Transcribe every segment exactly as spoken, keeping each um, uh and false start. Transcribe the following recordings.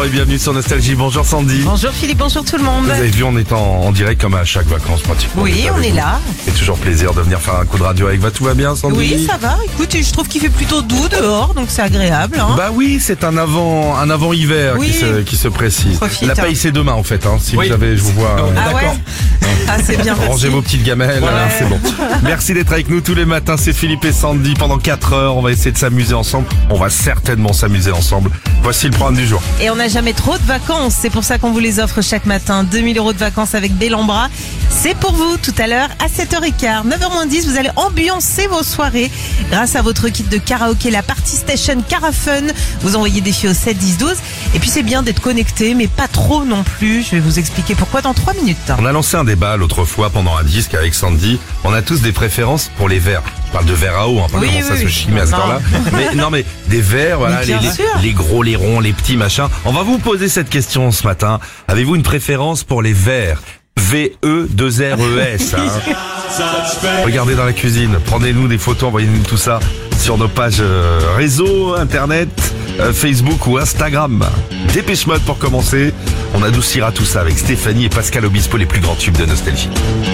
et bienvenue sur Nostalgie. Bonjour Sandy. Bonjour Philippe, bonjour tout le monde. Vous avez vu, on est en, en direct comme à chaque vacances pratiquement. Oui, on est là. C'est toujours plaisir de venir faire un coup de radio avec vous. Tout va bien Sandy? Oui, ça va. Écoute, je trouve qu'il fait plutôt doux dehors, donc c'est agréable. Hein. Bah oui, c'est un avant, un avant hiver Oui. qui, se, qui se précise. Profite, La paye hein. c'est demain en fait. Hein, si Oui. vous avez, je vous vois. euh, Ah ouais. Ah c'est bien. Rangez facile. vos petites gamelles, Voilà. hein, c'est bon. Merci d'être avec nous tous les matins, c'est Philippe et Sandy pendant quatre heures, on va essayer de s'amuser ensemble, on va certainement s'amuser ensemble. Voici le programme du jour. Et on n'a jamais trop de vacances, c'est pour ça qu'on vous les offre chaque matin. deux mille euros de vacances avec Bellambra. C'est pour vous tout à l'heure à sept heures quinze. neuf heures moins dix, vous allez ambiancer vos soirées grâce à votre kit de karaoké, la Party Station Carafun. Vous envoyez des filles au sept dix douze. Et puis c'est bien d'être connecté, mais pas trop non plus. Je vais vous expliquer pourquoi dans trois minutes. On a lancé un débat l'autre fois pendant un disque avec Sandy, on a tous des préférences pour les verres. Je parle de verres à eau, hein, pas Oui, comment ça oui, se oui. chimie à ce Non. temps-là. Mais non mais des verres, voilà, Mais les, bien les, sûr. les gros, les ronds, les petits machins. On va vous poser cette question ce matin. Avez-vous une préférence pour les verres? V E deux R E S. Hein. Regardez dans la cuisine, prenez-nous des photos, envoyez-nous tout ça sur nos pages euh, réseau, internet, euh, Facebook ou Instagram. Dépêche Mode pour commencer. On adoucira tout ça avec Stéphanie et Pascal Obispo, les plus grands tubes de Nostalgie.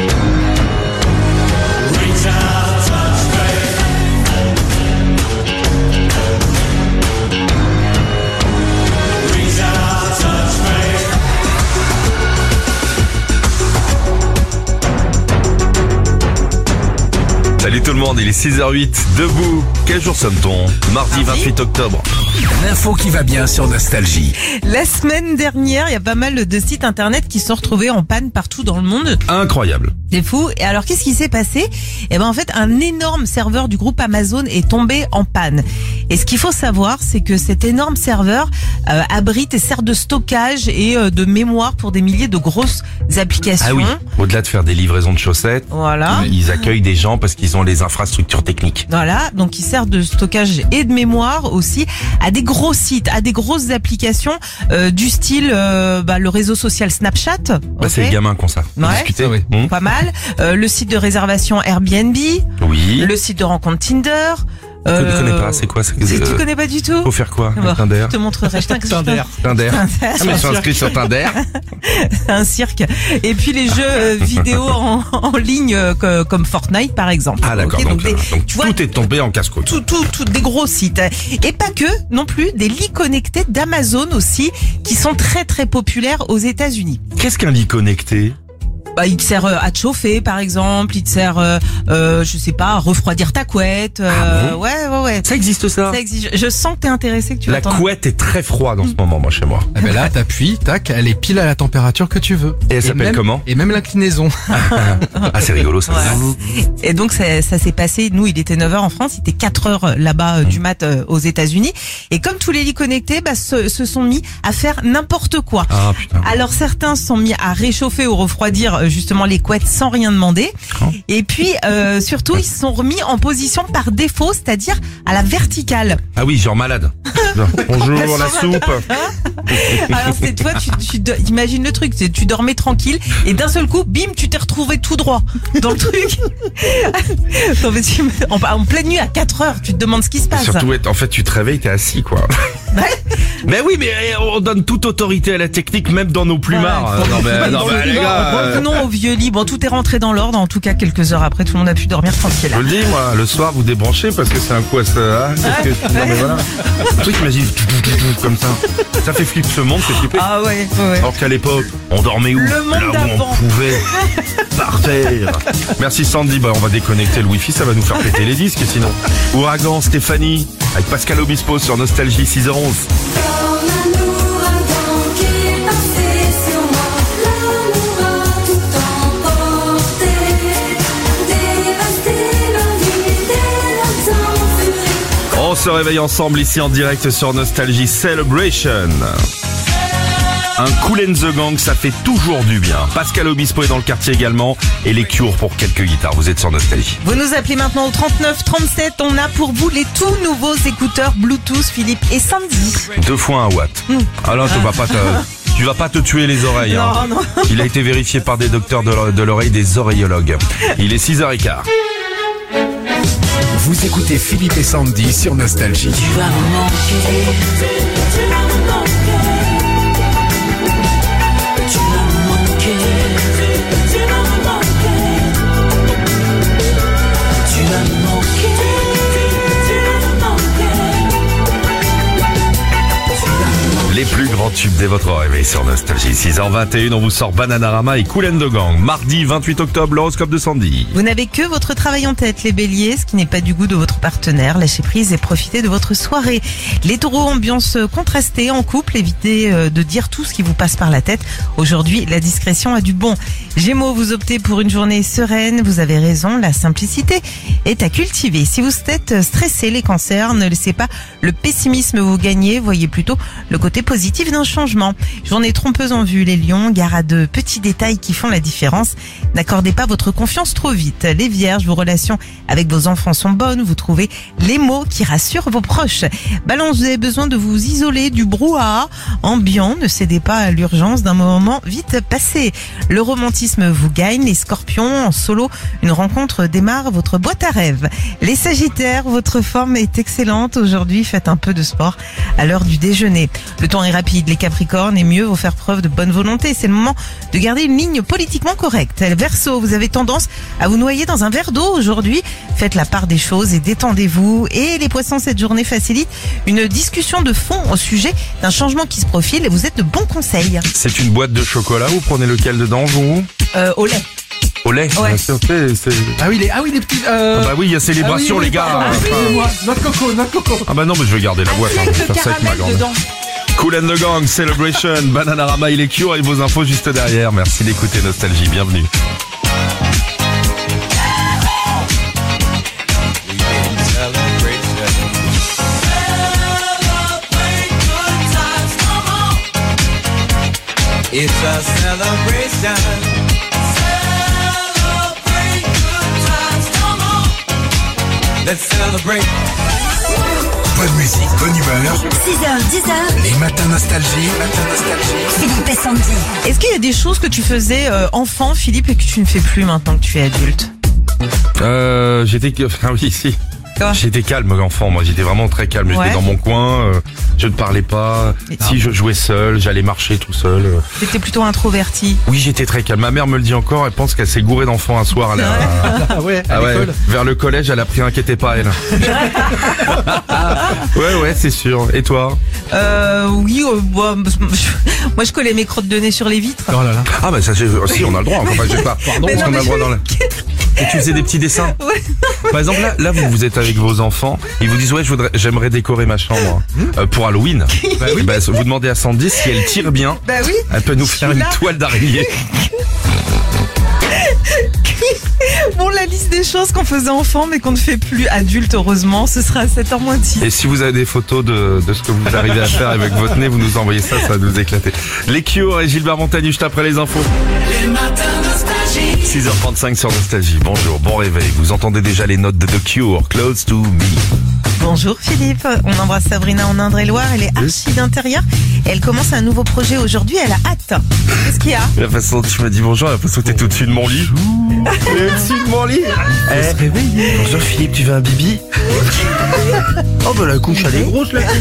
Salut tout le monde, il est six heures huit, debout. Quel jour sommes-t-on? Mardi vingt-huit octobre. L'info qui va bien sur Nostalgie. La semaine dernière, il y a pas mal de sites internet qui se sont retrouvés en panne partout dans le monde. Incroyable. C'est fou. Et alors, qu'est-ce qui s'est passé? Eh ben, en fait, un énorme serveur du groupe Amazon est tombé en panne. Et ce qu'il faut savoir, c'est que cet énorme serveur euh, abrite et sert de stockage et euh, de mémoire pour des milliers de grosses applications. Ah oui, au-delà de faire des livraisons de chaussettes, Voilà. ils accueillent des gens parce qu'ils ont les infrastructures techniques. Voilà, donc il sert de stockage et de mémoire aussi à des gros sites, à des grosses applications euh, du style euh, bah, le réseau social Snapchat. Bah, ok, c'est les gamins qu'on ça. Ouais. Discuter. Ah oui. Hum. pas mal. Euh, le site de réservation Airbnb, Oui. le site de rencontre Tinder. Je ne euh, connais pas, c'est quoi? C'est, Si euh, tu connais pas du tout. Faut faire quoi? Bon, avec Tinder. je te montrerai. Je t'inscris- Tinder. Tinder. Ah, mais je suis Tinder. inscrit sur Tinder. C'est un cirque. Et puis les jeux euh, vidéo en, en ligne euh, que- comme Fortnite par exemple. Ah d'accord, Ok, donc, des- euh, donc tu vois, tout est tombé en casse-côte. tout, tout, tout, des gros sites. Et pas que, non plus, des lits connectés d'Amazon aussi, qui sont très très populaires aux États-Unis. Qu'est-ce qu'un lit connecté? Bah, il te sert euh, à te chauffer, par exemple. Il te sert, euh, euh, je sais pas, à refroidir ta couette. Euh, Ah bon ouais, ouais, ouais. Ça existe ça? Ça existe. Je sens que t'es intéressé, que tu vas La t'en- couette est très froide en ce moment, moi, chez moi. Eh ben là, t'appuies, tac, elle est pile à la température que tu veux. Et elle s'appelle même- comment? Et même l'inclinaison. Ah, c'est rigolo ça. Ouais. Et donc ça, ça s'est passé, nous il était neuf heures en France, il était quatre heures là-bas euh, du mat euh, aux États-Unis. Et comme tous les lits connectés, bah, se, se sont mis à faire n'importe quoi. Ah putain. Alors certains se sont mis à réchauffer ou refroidir euh, justement les couettes sans rien demander. Oh. Et puis euh, surtout ils se sont remis en position par défaut, c'est-à-dire à la verticale. Ah oui, genre malade. Genre, bonjour, la soupe. Alors c'est toi, tu, tu do- imagines le truc, c'est- tu dormais tranquille et d'un seul coup, bim, tu t'es retrouvé tout droit dans le truc. Non, mais tu- en, en pleine nuit à quatre heures, tu te demandes ce qui se passe. Surtout, en fait, tu te réveilles, t'es assis, quoi. Ouais. Mais oui, mais on donne toute autorité à la technique, même dans nos plumards. Ouais. non, mais, non, mais les gars. euh, Revenons au vieux lit. Bon, tout est rentré dans l'ordre. En tout cas, quelques heures après, tout le monde a pu dormir tranquille. Je vous le dis, moi, le soir, vous débranchez parce que c'est un coup à ça. Hein, parce que- non, mais voilà. Un truc, imagine, comme ça. Ça fait flipper ce monde, c'est flipper. Ah ouais, ouais. Alors qu'à l'époque, on dormait où? Le monde Là où d'avant. on pouvait. Par terre. Merci Sandy, bah, on va déconnecter le wifi, ça va nous faire péter les disques sinon. Ouragan, Stéphanie, avec Pascal Obispo sur Nostalgie, six heures onze. Comme un ouragan qui est passé sur moi, l'amour a tout emporté, dévasté ma vie, dès l'instant furie. On se réveille ensemble ici en direct sur Nostalgie Celebration. Un Kool and the Gang, ça fait toujours du bien. Pascal Obispo est dans le quartier également. Et les Cure pour quelques guitares. Vous êtes sur Nostalgie. Vous nous appelez maintenant au trente-neuf trente-sept. On a pour vous les tout nouveaux écouteurs Bluetooth Philippe et Sandy. Deux fois un watt. Alors tu vas pas te, tu vas pas te tuer les oreilles. hein. Non, non. Il a été vérifié par des docteurs de l'o- de l'oreille, des oreillologues. Il est six heures quinze. Vous écoutez Philippe et Sandy sur Nostalgie. Tu vas me manquer, tu vas me manquer. tubes dès votre réveil sur Nostalgie. six heures vingt et une, on vous sort Bananarama et Kool and the Gang. Mardi vingt-huit octobre, l'horoscope de Sandy. Vous n'avez que votre travail en tête, les béliers, ce qui n'est pas du goût de votre partenaire. Lâchez prise et profitez de votre soirée. Les taureaux, ambiance contrastée en couple, évitez euh, de dire tout ce qui vous passe par la tête. Aujourd'hui, la discrétion a du bon. Gémeaux, vous optez pour une journée sereine. Vous avez raison, la simplicité est à cultiver. Si vous êtes stressé, les cancers, ne laissez pas le pessimisme vous gagner. Voyez plutôt le côté positif d'un changement. Journée trompeuse en vue, les lions, gare à de petits détails qui font la différence. N'accordez pas votre confiance trop vite. Les vierges, vos relations avec vos enfants sont bonnes. Vous trouvez les mots qui rassurent vos proches. Balance, vous avez besoin de vous isoler du brouhaha ambiant. Ne cédez pas à l'urgence d'un moment vite passé. Le romantisme vous gagne. Les scorpions, en solo, une rencontre démarre votre boîte à rêves. Les sagittaires, votre forme est excellente. Aujourd'hui, faites un peu de sport à l'heure du déjeuner. Le temps est rapide. Les capricornes, et mieux vaut faire preuve de bonne volonté. C'est le moment de garder une ligne politiquement correcte. Verseau, vous avez tendance à vous noyer dans un verre d'eau aujourd'hui. Faites la part des choses et détendez-vous. Et les poissons, cette journée facilite une discussion de fond au sujet d'un changement qui se profile. Vous êtes de bons conseils. C'est une boîte de chocolat, vous prenez lequel dedans, vous? Euh, au lait. Au lait? Ouais. Bien sûr, c'est- c'est- Ah oui, les, ah oui, les petits... Euh... Ah bah oui, il y a célébration, ah oui, oui, les gars. pardon, Enfin, excusez-moi, noix de coco, noix de coco. Ah bah non, mais je vais garder la boîte, hein, je vais Avec le faire ça avec ma caramel grande. dedans. Kool and the Gang, Celebration, Bananarama et les Cure et vos infos juste derrière. Merci d'écouter Nostalgie, bienvenue. It's a celebration. Celebrate good times, come on. Let's celebrate. Bonne musique, bonne humeur. six heures, dix heures, Les matins nostalgie. Matins nostalgie. Philippe et Sandy. Est-ce qu'il y a des choses que tu faisais euh, enfant, Philippe, et que tu ne fais plus maintenant que tu es adulte? Euh, j'étais, ah oui, si. Quoi? J'étais calme, enfant, moi, j'étais vraiment très calme. Ouais. J'étais dans mon coin, euh, je ne parlais pas. Et- Si je jouais seul, j'allais marcher tout seul. euh. T'étais plutôt introverti. Oui, j'étais très calme. Ma mère me le dit encore, elle pense qu'elle s'est gourée d'enfants un soir à la, Ah ouais, à Ah ouais, l'école. vers le collège, elle a pris inquiétez pas elle. ouais ouais, c'est sûr. Et toi? Euh, oui, euh, moi, je- moi je collais mes crottes de nez sur les vitres. Oh là là. Ah bah ça c'est si on a le droit. Enfin, je sais pas. Pardon, Mais parce non, qu'on a le mais droit je- dans la... Et tu faisais des petits dessins. Ouais. Par exemple là, là vous vous êtes avec vos enfants, ils vous disent ouais je voudrais, j'aimerais décorer ma chambre euh, pour Halloween. Bah oui. Bah, vous demandez à Sandy si elle tire bien, Bah oui. elle peut nous faire une là. toile d'araignée. Bon, la liste des choses qu'on faisait enfant mais qu'on ne fait plus adulte, heureusement, ce sera à sept heures moins dix. Et si vous avez des photos de, de ce que vous arrivez à faire avec votre nez, vous nous envoyez ça, ça va nous éclater. Les Cure et Gilbert Montagny juste après les infos. Les matins nostalgie. six heures trente-cinq sur Nostalgie. Bonjour, bon réveil. Vous entendez déjà les notes de The Cure, Close to Me. Bonjour Philippe, on embrasse Sabrina en Indre-et-Loire, elle est archi d'intérieur et elle commence un nouveau projet aujourd'hui, elle a hâte. Qu'est-ce qu'il y a? La façon dont tu m'as dit bonjour, la façon que t'es tout dessus de mon lit. T'es au-dessus de mon lit. Eh, bonjour Philippe, tu veux un bibi? Oh bah la couche elle est grosse là.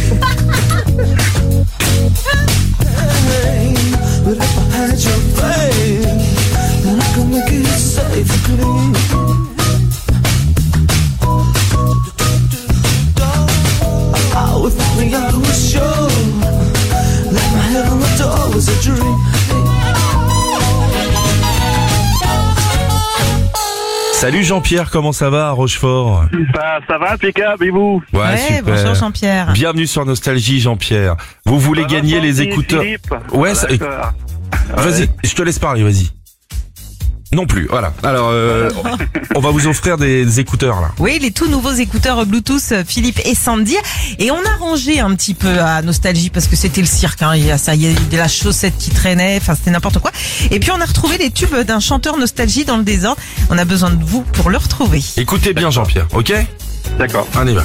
Salut Jean-Pierre, comment ça va à Rochefort? Ça, ça va, impeccable, et vous? Ouais, bonjour Jean-Pierre. Bienvenue sur Nostalgie Jean-Pierre. Vous voulez Ça va, gagner les Sandy, écouteurs? Philippe Ouais, ça- D'accord. Vas-y, je te laisse parler, vas-y. Non plus, voilà. Alors, euh, on va vous offrir des écouteurs là. Oui, les tout nouveaux écouteurs Bluetooth euh, Philippe et Sandy. Et on a rangé un petit peu à Nostalgie parce que c'était le cirque. Hein. Il y a ça, il y a de la chaussette qui traînait, enfin c'était n'importe quoi. Et puis on a retrouvé les tubes d'un chanteur Nostalgie dans le désordre. On a besoin de vous pour le retrouver. Écoutez bien Jean-Pierre, ok? D'accord. On y va.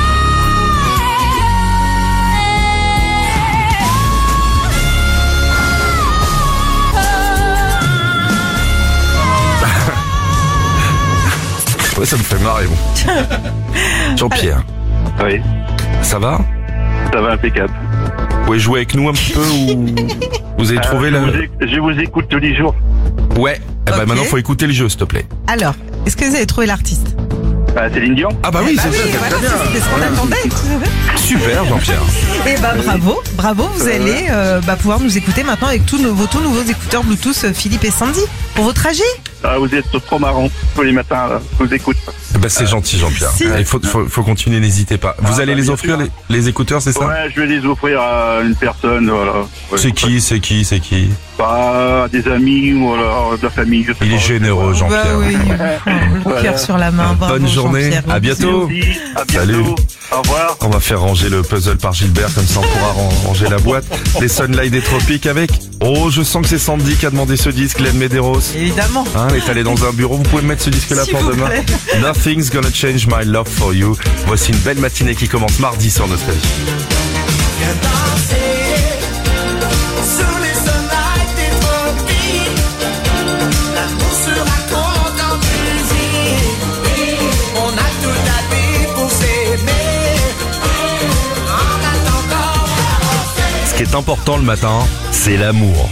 Ouais, ça me fait marrer, bon. Jean-Pierre, Oui, ça va? ça va, impeccable. Vous pouvez jouer avec nous un petit peu ou vous avez trouvé Euh, la... je, vous éc- je vous écoute tous les jours. Ouais. Eh ben Ok. maintenant faut écouter le jeu s'il te plaît. Alors, est-ce que vous avez trouvé l'artiste? Bah, Céline Dion. Ah bah oui, Bah c'est oui, ça, c'est voilà, très bien. c'est ce qu'on attendait. Super Jean-Pierre. Et bah bravo, bravo, vous allez euh, bah, pouvoir nous écouter maintenant avec tous nos, vos tout nouveaux écouteurs Bluetooth euh, Philippe et Sandy pour vos trajets. Ah, vous êtes trop marrant tous les matins, là. Je vous écoute. Bah c'est gentil Jean-Pierre. Si. Il faut, faut, faut continuer, n'hésitez pas. Vous Ah, allez bah, les bien offrir sûr. les, les écouteurs, c'est ça? Ouais, je vais les offrir à une personne, voilà. Ouais, C'est qui, c'est qui, c'est qui? Pas à des amis ou alors de la famille, je sais Il pas. est généreux Bah Jean-Pierre. oui, le Voilà. cœur sur la main. Bravo, Bonne journée, Jean-Pierre. à bientôt. Merci, à bientôt. Salut. Au revoir. On va faire ranger le puzzle par Gilbert, comme ça on pourra ran- ranger la boîte. Les Sunlight des Tropiques avec. Oh, je sens que c'est Sandy qui a demandé ce disque, Glenn Medeiros. Évidemment. Hein, elle est allée dans un bureau, vous pouvez me mettre ce disque-là S'il pour vous demain. plaît. Nothing's gonna change my love for you. Voici une belle matinée qui commence mardi sur Nostalgie. Viens danser sous les soleils des tropiques. L'amour se raconte en musique. On a toute la vie pour s'aimer. En attendant, Ce qui est important le matin, c'est l'amour.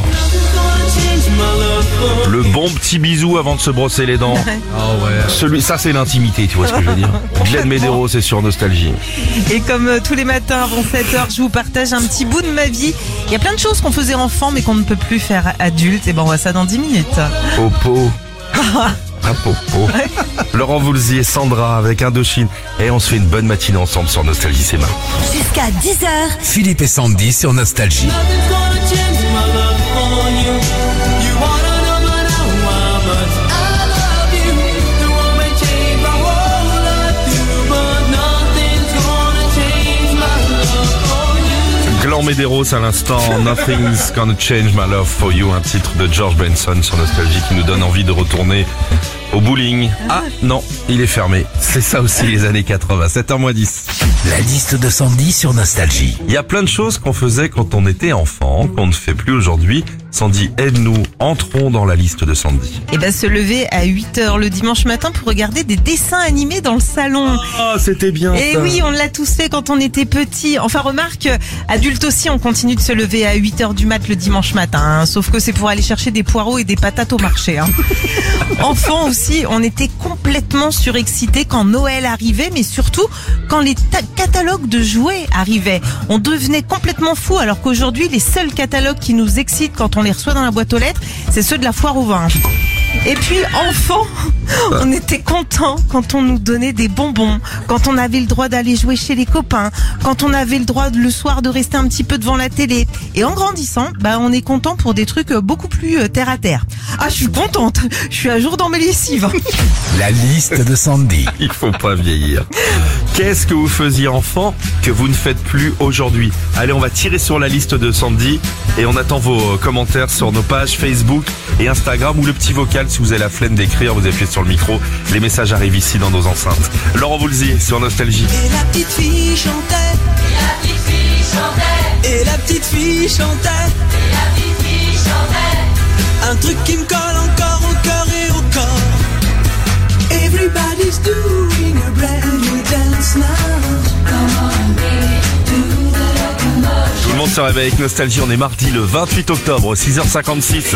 Le bon petit bisou avant de se brosser les dents. Ah ouais. Celui, ça c'est l'intimité, tu vois ce que je veux dire. Glenn Medeiros, c'est sur Nostalgie. Et comme euh, tous les matins avant sept heures, je vous partage un petit bout de ma vie. Il y a plein de choses qu'on faisait enfant mais qu'on ne peut plus faire adulte. Et ben on voit ça dans dix minutes. Popo. Ah, Popo. Laurent Voulzy et Sandra avec Indochine. Et on se fait une bonne matinée ensemble sur Nostalgie, c'est marrant. Jusqu'à dix heures. Philippe et Sandy sur Nostalgie. nothing's gonna change my love for you. You wanna know my now how much I love you. The world may change my whole life too, but nothing's gonna change my love for you. Glenn Medeiros à l'instant, Nothing's Gonna Change My Love For You, un titre de George Benson sur Nostalgie qui nous donne envie de retourner au bowling. Ah non, il est fermé. C'est ça aussi les années quatre-vingts, sept heures moins dix. La liste de Sandy sur Nostalgie. Il y a plein de choses qu'on faisait quand on était enfant, qu'on ne fait plus aujourd'hui. Sandy, aide-nous, entrons dans la liste de Sandy. Et ben se lever à huit heures le dimanche matin pour regarder des dessins animés dans le salon. Ah, c'était bien Et oui, on l'a tous fait quand on était petit. Enfin, remarque, adulte aussi, on continue de se lever à huit heures du mat le dimanche matin. hein. Sauf que c'est pour aller chercher des poireaux et des patates au marché. Hein. Enfant aussi, on était complètement surexcités quand Noël arrivait, mais surtout quand les ta- catalogues de jouets arrivaient. On devenait complètement fou, alors qu'aujourd'hui, les seuls catalogues qui nous excitent quand on les reçoit dans la boîte aux lettres, c'est ceux de la foire au vin. Et puis, enfant, on était content quand on nous donnait des bonbons, quand on avait le droit d'aller jouer chez les copains, quand on avait le droit le soir de rester un petit peu devant la télé. Et en grandissant, bah, on est content pour des trucs beaucoup plus euh, terre à terre. Ah, je suis contente. Je suis à jour dans mes lessives. La liste de Sandy. Il faut pas vieillir. Qu'est-ce que vous faisiez enfant que vous ne faites plus aujourd'hui? Allez, on va tirer sur la liste de Sandy et on attend vos commentaires sur nos pages Facebook et Instagram ou le petit vocal si vous avez la flemme d'écrire, vous appuyez sur le micro. Les messages arrivent ici dans nos enceintes. Laurent Voulzy sur Nostalgie. Et la petite fille chantait. La petite fille chantait. Et la petite fille chantait. Et la petite fille chantait. Un truc qui me colle encore au cœur et au corps. Everybody's doing a brand new dance now. Come on, baby, do the locomotion. Tout le monde se réveille avec Nostalgie. On est mardi le vingt-huit octobre, six heures cinquante-six.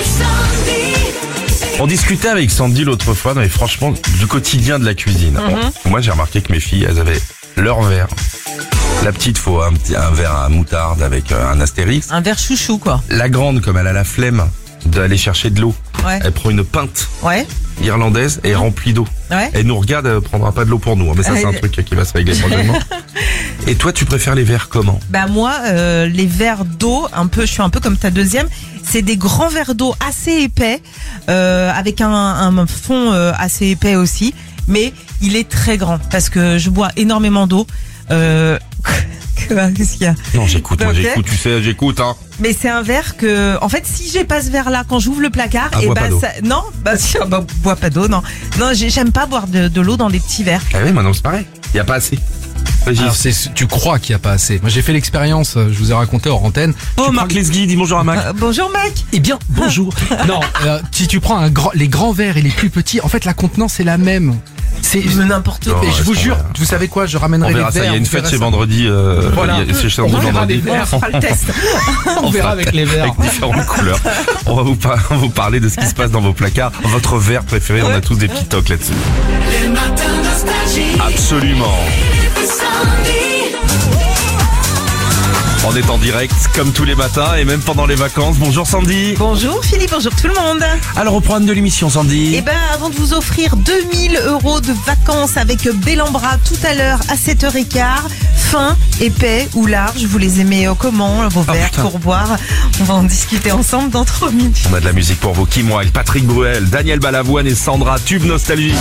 On discutait avec Sandy l'autre fois, mais franchement, du quotidien de la cuisine. Bon, moi, j'ai remarqué que mes filles, elles avaient leur verre. La petite, faut un, petit, un verre à moutarde avec euh, un astérix. Un verre chouchou, quoi. La grande, comme elle a la flemme d'aller chercher de l'eau, Ouais. elle prend une pinte Ouais. irlandaise et remplie d'eau. Ouais. Elle nous regarde, elle prendra pas de l'eau pour nous. hein, Mais ça, c'est un Ouais. truc qui va se régler prochainement. Et toi, tu préfères les verres comment? Bah moi, euh, les verres d'eau, un peu, je suis un peu comme ta deuxième. C'est des grands verres d'eau assez épais, euh, avec un, un fond euh, assez épais aussi. Mais il est très grand parce que je bois énormément d'eau. Euh, Qu'est-ce qu'il y a? Non, j'écoute, moi Ok. j'écoute, tu sais, j'écoute. Hein. Mais c'est un verre que, en fait, si j'ai pas ce verre-là quand j'ouvre le placard, Ah, et bois bah pas d'eau. ça, non, bah, si, ah, bah bois pas d'eau, non, non, j'ai- j'aime pas boire de, de l'eau dans des petits verres. Ah oui, maintenant c'est pareil. Il y a pas assez. Vas-y. Alors, c'est, tu crois qu'il n'y a pas assez. Moi, j'ai fait l'expérience, euh, je vous ai raconté hors antenne. Oh, Tu Marc prends- Lesguy, dis bonjour à Mac. Euh, bonjour mec. Eh bien, bonjour. non, euh, si tu prends un grand, les grands verres et les plus petits, en fait, la contenance est la même. C'est C'est Mais n'importe Non, quoi. Et je ouais, vous c'est jure, vrai. vous savez quoi, je On ramènerai les verra verres. ça, il y a une on fête verra chez ça. vendredi, euh, Voilà. il y a- c'est chez On vendredi verra vendredi. les verres. On fera le test. On verra avec les verres. Avec différentes couleurs. On va vous, par- vous parler de ce qui se passe dans vos placards. Votre verre préféré, on a tous des petits tocs là-dessus. Les matins nostalgie. Absolument. Sandy. On est en direct comme tous les matins et même pendant les vacances. Bonjour Sandy. Bonjour Philippe, bonjour tout le monde. Alors au programme de l'émission Sandy. Eh ben, avant de vous offrir deux mille euros de vacances avec Bellambra tout à l'heure à sept heures quinze, fin, épais ou large, vous les aimez euh, comment, vos verres putain. pour boire? On va en discuter ensemble dans trois minutes. On a de la musique pour vous. Kim Wilde, Patrick Bruel, Daniel Balavoine et Sandra, Tube Nostalgie.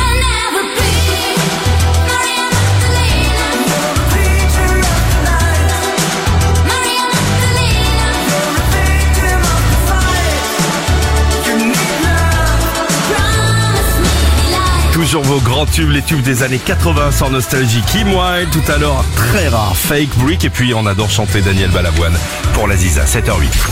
Toujours vos grands tubes, les tubes des années quatre-vingts sans nostalgie. Kim Wilde, tout à l'heure, très rare, Fake Brick. Et puis on adore chanter Daniel Balavoine pour la Ziza, sept heures huit.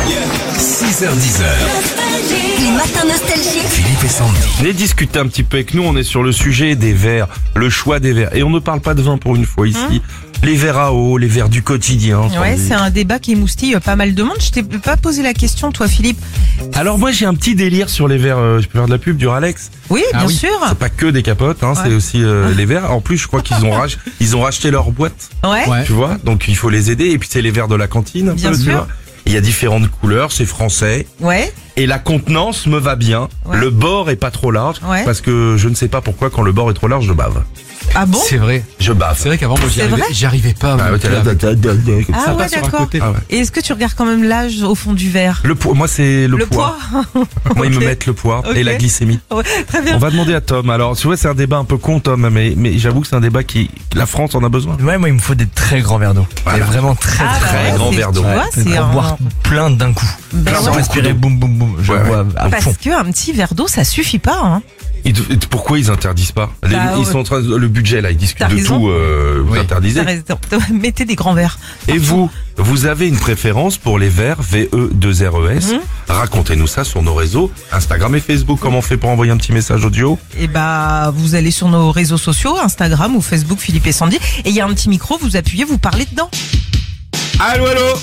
six heures dix. Les matins nostalgiques. Philippe et Sandy. Venez discuter un petit peu avec nous, on est sur le sujet des verres, le choix des verres. Et on ne parle pas de vin pour une fois ici. Les verres à eau, les verres du quotidien. Ouais, Sandy. c'est un débat qui émoustille pas mal de monde. Je t'ai pas posé la question, toi Philippe. Alors moi j'ai un petit délire sur les verres, euh, je peux faire de la pub, du Ralex. Oui, Ah bien oui. sûr. C'est pas que des capotes, hein, Ouais. c'est aussi euh, les verres. En plus je crois qu'ils ont, rach- ils ont racheté leur boîte, Ouais. Ouais. tu vois. Donc il faut les aider. Et puis c'est les verres de la cantine, un Bien peu, tu sûr. vois. Il y a différentes couleurs, c'est français. Ouais. Et la contenance me va bien. Ouais. Le bord est pas trop large. Ouais. Parce que je ne sais pas pourquoi quand le bord est trop large, je bave. Ah bon? C'est vrai. Je bave. C'est vrai qu'avant, moi, j'y C'est arrivais, vrai j'y arrivais pas. Ah ouais, t'es là, avec- da- da- da- da- comme Ah ça. ça ouais, passe sur un d'accord. côté. Ah ouais. Et est-ce que tu regardes quand même l'âge au fond du verre? Le poids, moi c'est le, Le poids. poids. Moi ils Ok. me mettent le poids Ok. et la glycémie. Ouais, très bien. On va demander à Tom. Alors tu vois c'est un débat un peu con Tom, mais mais j'avoue que c'est un débat qui la France en a besoin. Ouais, moi il me faut des très grands verres d'eau. Voilà. Mais vraiment très Ah, très bah ouais, grand c'est- verre d'eau. Tu vois, c'est Pour un... boire plein d'un coup. Ben Sans ouais. respirer, boum boum boum. Je Ouais, ouais. bois à Parce fond. qu'un petit verre d'eau, ça suffit pas, hein. Et t- et t- pourquoi ils interdisent pas Les- Bah, Ils ouais. sont en train de, le budget là, ils discutent T'as de raison. tout. Euh, vous Oui. interdisez. T'as raison. Mettez des grands verres. Et vous, vous avez une préférence pour les verres V E deux R E S? Racontez-nous ça sur nos réseaux Instagram et Facebook. Comment on fait pour envoyer un petit message audio? Et bah, vous allez sur nos réseaux sociaux, Instagram ou Facebook, Philippe et Sandy. Et il y a un petit micro, vous appuyez, vous parlez dedans. Allô, allô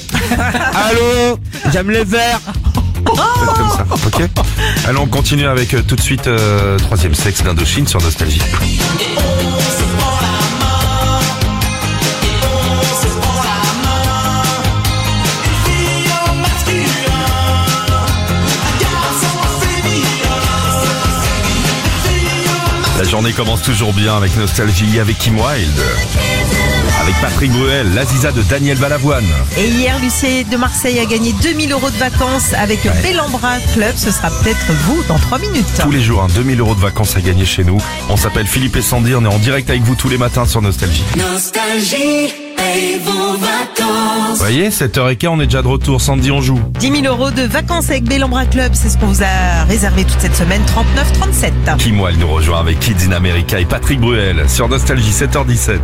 Allô J'aime les verres. Faites comme ça, ok. Allez, on continue avec euh, tout de suite euh, Troisième sexe d'Indochine sur Nostalgie. La journée commence toujours bien avec Nostalgie, avec Kim Wilde, avec Patrick Bruel, la Ziza de Daniel Balavoine. Et hier, Lucie de Marseille a gagné deux mille euros de vacances avec Bellambra Club. Ce sera peut-être vous dans trois minutes. Tous les jours, hein, deux mille euros de vacances à gagner chez nous. On s'appelle Philippe et Sandy, on est en direct avec vous tous les matins sur Nostalgie. Nostalgie, paye vos vacances. Vous voyez, sept heures quinze, on est déjà de retour. Sandy, on joue. dix mille euros de vacances avec Bellambra Club. C'est ce qu'on vous a réservé toute cette semaine. trente-neuf trente-sept. Kim Wilde nous rejoint avec Kids in America et Patrick Bruel sur Nostalgie, sept heures dix-sept.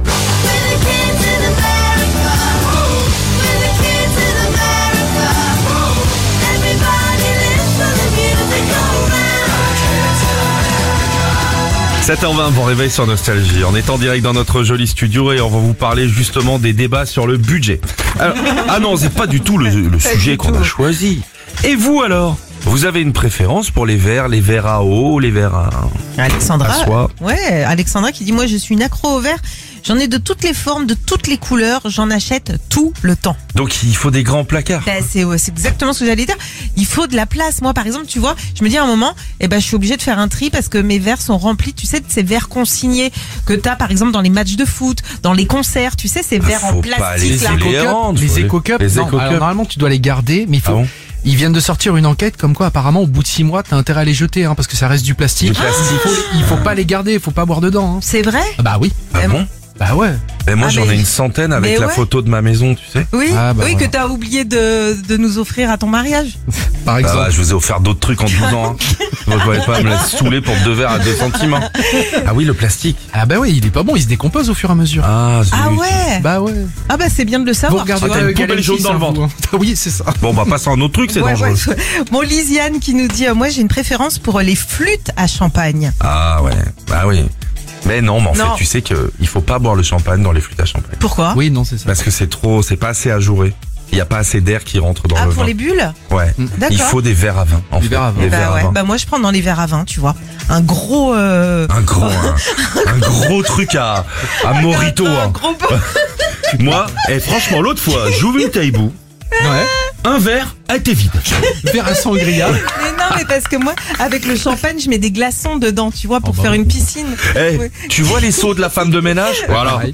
sept heures vingt, bon réveil sur Nostalgie. On est en direct dans notre joli studio et on va vous parler justement des débats sur le budget. Alors, ah non, c'est pas du tout le, le sujet qu'on a choisi. Et vous alors? Vous avez une préférence pour les verres, les verres à eau, les verres à... Alexandra. À soi. Ouais, Alexandra qui dit moi je suis une accro au verre. J'en ai de toutes les formes, de toutes les couleurs. J'en achète tout le temps. Donc il faut des grands placards. Ben, c'est ouais, c'est exactement ce que j'allais dire. Il faut de la place. Moi, par exemple, tu vois, je me dis à un moment, eh ben, je suis obligée de faire un tri parce que mes verres sont remplis, tu sais, de ces verres consignés que t'as, par exemple, dans les matchs de foot, dans les concerts, tu sais, ces verres en faut pas plastique, les là. éco- Les les rendre, éco-cups, faut les les- éco-cups, les non, éco-cups. alors, normalement tu dois les garder, mais il faut. Ah bon Ils viennent de sortir une enquête comme quoi apparemment au bout de six mois t'as intérêt à les jeter, hein, parce que ça reste du plastique. Du plastique. Il faut, il faut pas les garder, il faut pas boire dedans. Hein. C'est vrai? Ah Bah oui, Ah bon? bah ouais. Et moi Ah, j'en mais- ai une centaine avec mais la ouais. photo de ma maison, tu sais. Oui, Ah, bah oui, voilà. que t'as oublié de, de nous offrir à ton mariage. Par Bah exemple. ouais, je vous ai offert d'autres trucs en douze ans. Hein. Vous pouvez pas me la saouler pour deux verres à deux centimes. Hein. Ah oui, le plastique. Ah bah oui, il est pas bon, il se décompose au fur et à mesure. Ah, zut. Ah ouais. Bah ouais. Ah bah c'est bien de le Vous savoir. regardez tu vois. t'as une euh, poubelle Galaxy, jaune dans le ça, ventre. vous, hein. Oui, c'est ça. Bon, bah passe à un autre truc, c'est Ouais, dangereux. ouais. Bon, Lisiane qui nous dit, euh, moi j'ai une préférence pour les flûtes à champagne. Ah ouais, bah oui. Mais non, mais en Non. fait, tu sais que il faut pas boire le champagne dans les flûtes à champagne. Pourquoi? Oui, non, c'est ça. Parce que c'est trop, c'est pas assez ajouré. Il y a pas assez d'air qui rentre dans Ah, le pour vin. les bulles? Ouais. D'accord. Il faut des verres à vin. En Des fait. verres à vin. Des Bah verres à ouais, vin. bah moi je prends dans les verres à vin, tu vois. Un gros... Euh... Un gros, un, un gros truc à, à Morito. Un hein. gros... Moi, et franchement, l'autre fois, j'ouvre une taïbou, Ouais. un verre, elle était vide. Verre à sangria. Mais non, mais parce que moi, avec le champagne, je mets des glaçons dedans, tu vois, pour Oh, bah faire oui. une piscine. Eh, Ouais. tu vois les seaux de la femme de ménage? Voilà. pareil.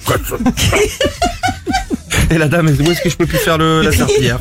Et la dame, où est-ce que je peux plus faire le, la serpillière?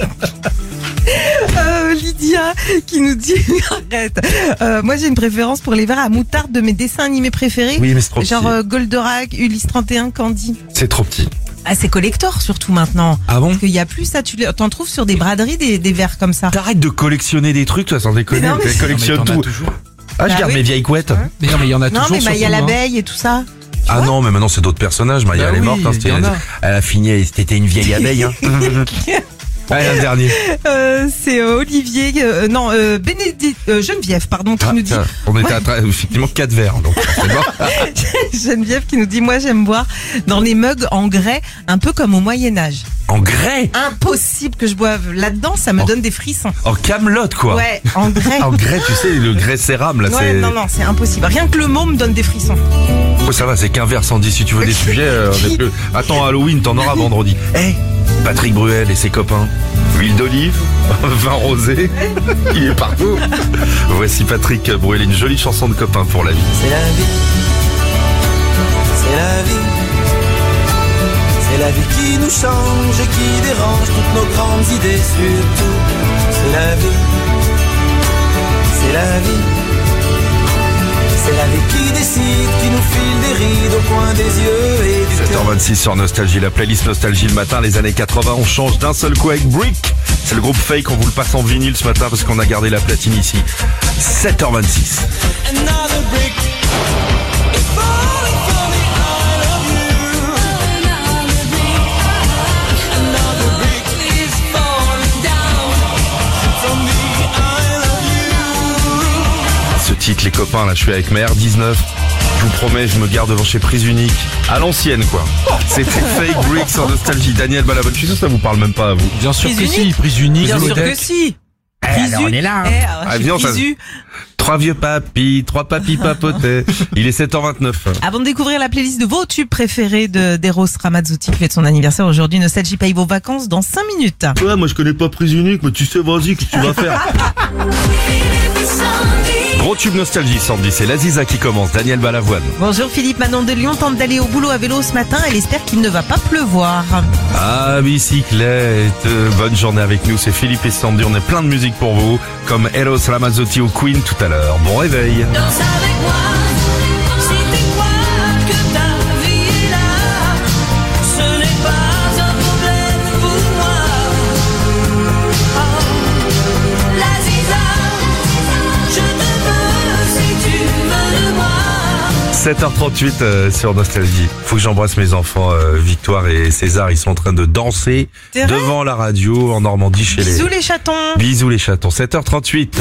Euh, Lydia qui nous dit arrête. Euh, moi j'ai une préférence pour les verres à moutarde de mes dessins animés préférés. Oui, mais c'est trop petit. Genre euh, Goldorak, Ulysse trente et un, Candy. C'est trop petit. Ah c'est collector surtout maintenant. Ah bon? Parce qu'il y a plus ça, tu les- t'en trouves sur des braderies des, des verres comme ça. T'arrêtes de collectionner des trucs, toi, sans déconner. Mais non, mais- Tu collectionnes Non, mais t'en as tout. toujours. Ah, je Bah garde oui. mes vieilles couettes. Mais non, mais il y en a Non toujours. mais bah, il y a surtout, hein. l'abeille et tout ça. Ah non, mais maintenant c'est d'autres personnages. Maya, Bah elle est oui, morte. Hein, c'était- il y en a. elle a fini, c'était une vieille abeille. Hein. Allez, un dernier. Euh, c'est euh, Olivier, euh, non euh, Bénédicte, euh, Geneviève pardon qui Ah, nous dit. tiens, on était à tra- effectivement quatre verres. Donc, c'est bon. Geneviève qui nous dit moi j'aime boire dans les mugs en grès un peu comme au Moyen-Âge. En grès, Impossible que je boive là-dedans, ça me Oh. donne des frissons. en camelote, quoi. Ouais, en grès. En grès, tu sais, le grès cérame, là, Ouais, c'est. non, non, c'est impossible. Rien que le mot me donne des frissons. Oh, ça va, c'est qu'un verre sans dix. Si tu veux des sujets, euh, on est plus- attends, Halloween, t'en auras vendredi. Eh, Patrick Bruel et ses copains. Huile d'olive, vin rosé, il est partout. Voici Patrick Bruel, une jolie chanson de copain pour la vie. C'est la vie, c'est la vie, c'est la vie qui nous change et qui dérange toutes nos grandes idées surtout. C'est la vie, c'est la vie, c'est la vie qui décide, qui nous file des rides au coin des yeux et du sept heures cœur. vingt-six sur Nostalgie, la playlist Nostalgie le matin, les années quatre-vingts, on change d'un seul coup avec Brick. C'est le groupe Fake, on vous le passe en vinyle ce matin parce qu'on a gardé la platine ici. sept heures vingt-six. Another brick is falling from the eye of you. Another brick is falling down from the eye of you. Ce titre, les copains, là, je suis avec ma R dix-neuf. Je vous promets, je me garde devant chez Prise Unique. À l'ancienne, quoi. C'était Fake Brick sur Nostalgie. Daniel Balavoine, je suis sûr que ça vous parle même pas à vous. Bien sûr Prise que si, unique. prise unique. Bien sûr Zolodec. que si. alors, on est là, hein. Eh, alors, je Ah, suis viens, ça- Prisu. Trois vieux papis, trois papis papotés. Il est sept heures vingt-neuf. Avant de découvrir la playlist de vos tubes préférés de d'Eros Ramazzotti qui fête son anniversaire aujourd'hui, Nostalgie paye vos vacances dans cinq minutes. Ouais, moi je connais pas Prise Unique, mais tu sais, vas-y, qu'est-ce que tu vas faire? Gros tube Nostalgie, Sandy, c'est l'Aziza qui commence, Daniel Balavoine. Bonjour Philippe, Manon de Lyon tente d'aller au boulot à vélo ce matin. Elle espère qu'il ne va pas pleuvoir. À bicyclette, bonne journée avec nous, c'est Philippe et Sandy, on a plein de musique pour vous, comme Eros Ramazzotti au Queen tout à l'heure. Bon réveil. Danse avec moi, si tu crois que ta vie est là, ce n'est pas un problème pour moi. Oh, la Ziza, je te veux si tu veux de moi. sept heures trente-huit euh, sur Nostalgie. Faut que j'embrasse mes enfants, euh, Victoire et César, ils sont en train de danser C'est vrai devant la radio en Normandie chez les... Bisous les chatons. Bisous les chatons, sept heures trente-huit.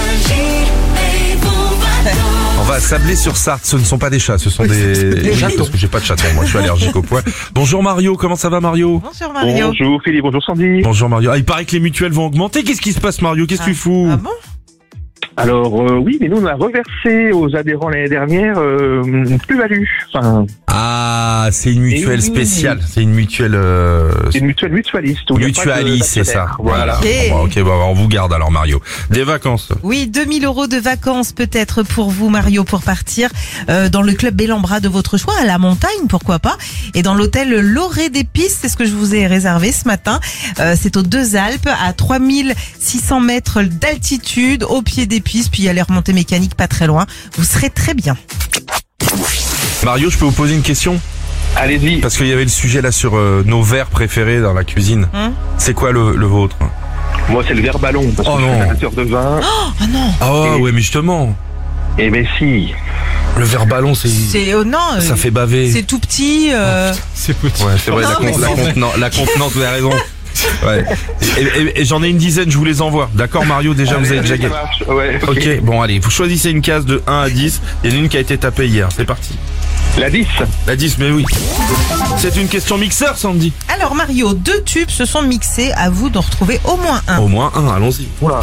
On va sabler sur Sarthe, ce ne sont pas des chats, ce sont des... des Oui, chatons. parce que j'ai pas de chatons, moi je suis allergique au poil. Bonjour Mario, comment ça va Mario? Bonjour Mario. Bonjour Philippe, bonjour Sandy. Bonjour Mario. Ah, il paraît que les mutuelles vont augmenter, qu'est-ce qui se passe Mario? Qu'est-ce que tu fous? Ah bon? Alors euh, oui, mais nous on a reversé aux adhérents l'année dernière euh, une plus-value. Enfin, Ah, c'est une mutuelle Et oui. spéciale, c'est une mutuelle... euh, c'est une mutuelle mutualiste. où il y a pas de- Mutualise, c'est ça. d'actionnaire. Voilà. Ok. Bon, ok, bon, on vous garde alors Mario. Des vacances. Oui, deux mille euros de vacances peut-être pour vous Mario pour partir euh, dans le club Bellambra de votre choix, à la montagne, pourquoi pas. Et dans l'hôtel L'Orée des Pistes, c'est ce que je vous ai réservé ce matin. Euh, c'est aux Deux Alpes, à trois mille six cents mètres d'altitude, au pied des pistes, puis il y a les remontées mécaniques pas très loin. Vous serez très bien. Mario, je peux vous poser une question? Allez-y. Parce qu'il y avait le sujet là sur euh, nos verres préférés dans la cuisine. Hum C'est quoi le, le vôtre? Moi c'est le verre ballon parce Oh que je non. suis amateur de vin. Oh non, Ah ouais, mais justement, Et ben si. le verre ballon, c'est... c'est oh non, euh, Ça fait baver. c'est tout petit. euh, C'est petit. Ouais, c'est vrai, Non, la, mais con- la, c'est- contenance, la contenance, vous avez raison. Ouais. Et, et- et j'en ai une dizaine, je vous les envoie. D'accord Mario, déjà vous avez déjà Ça gagné. marche. Ouais, ok. Ok, bon allez, vous choisissez une case de un à dix. Il y en a une qui a été tapée hier, c'est parti. La dix. La dix, mais oui. C'est une question mixeur, Sandy. Alors Mario, deux tubes se sont mixés, à vous d'en retrouver au moins un. Au moins un, allons-y. Oula.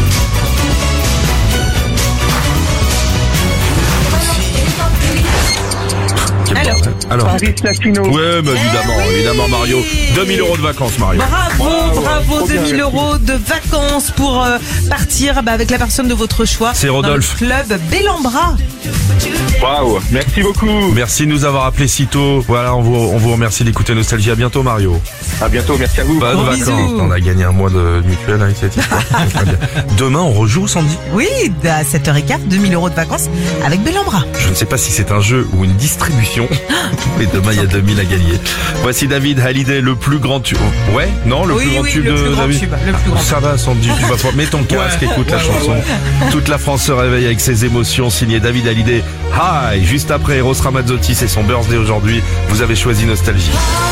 Alors, Alors. Paris Latino. Ouais, mais évidemment, Eh oui. évidemment, Mario. deux mille euros de vacances, Mario. bravo, bravo, trop deux bien, mille merci. euros de vacances pour euh, partir bah, avec la personne de votre choix. C'est Rodolphe. Dans le club Bellambra. Waouh, merci beaucoup. Merci de nous avoir appelés si tôt. Voilà, on vous, on vous remercie d'écouter Nostalgie. À bientôt, Mario. À bientôt, merci à vous. Bonnes Gros vacances. bisous. On a gagné un mois de mutuelle avec cette histoire. Demain, on rejoue, Sandy. Oui, à sept heures quinze, deux mille euros de vacances avec Bellambra. Je ne sais pas si c'est un jeu ou une distribution, mais demain, il y a deux mille à gagner. Voici David Hallyday, le plus grand tube. Ouais, non, le Oui, plus grand oui, tube le de plus grand David. tube, le plus grand Ça va, Sandy, tu vas pas. Mets ton casque, écoute la chanson. Toute la France se réveille avec ses émotions, signé David Hallyday. Hi, juste après Eros Ramazzotti, c'est son birthday aujourd'hui. Vous avez choisi Nostalgie.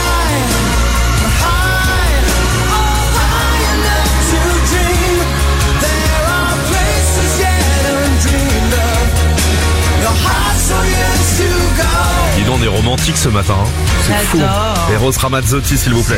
Dis donc, on est romantique ce matin. hein. C'est fou. J'adore. Eros Ramazzotti, s'il vous plaît.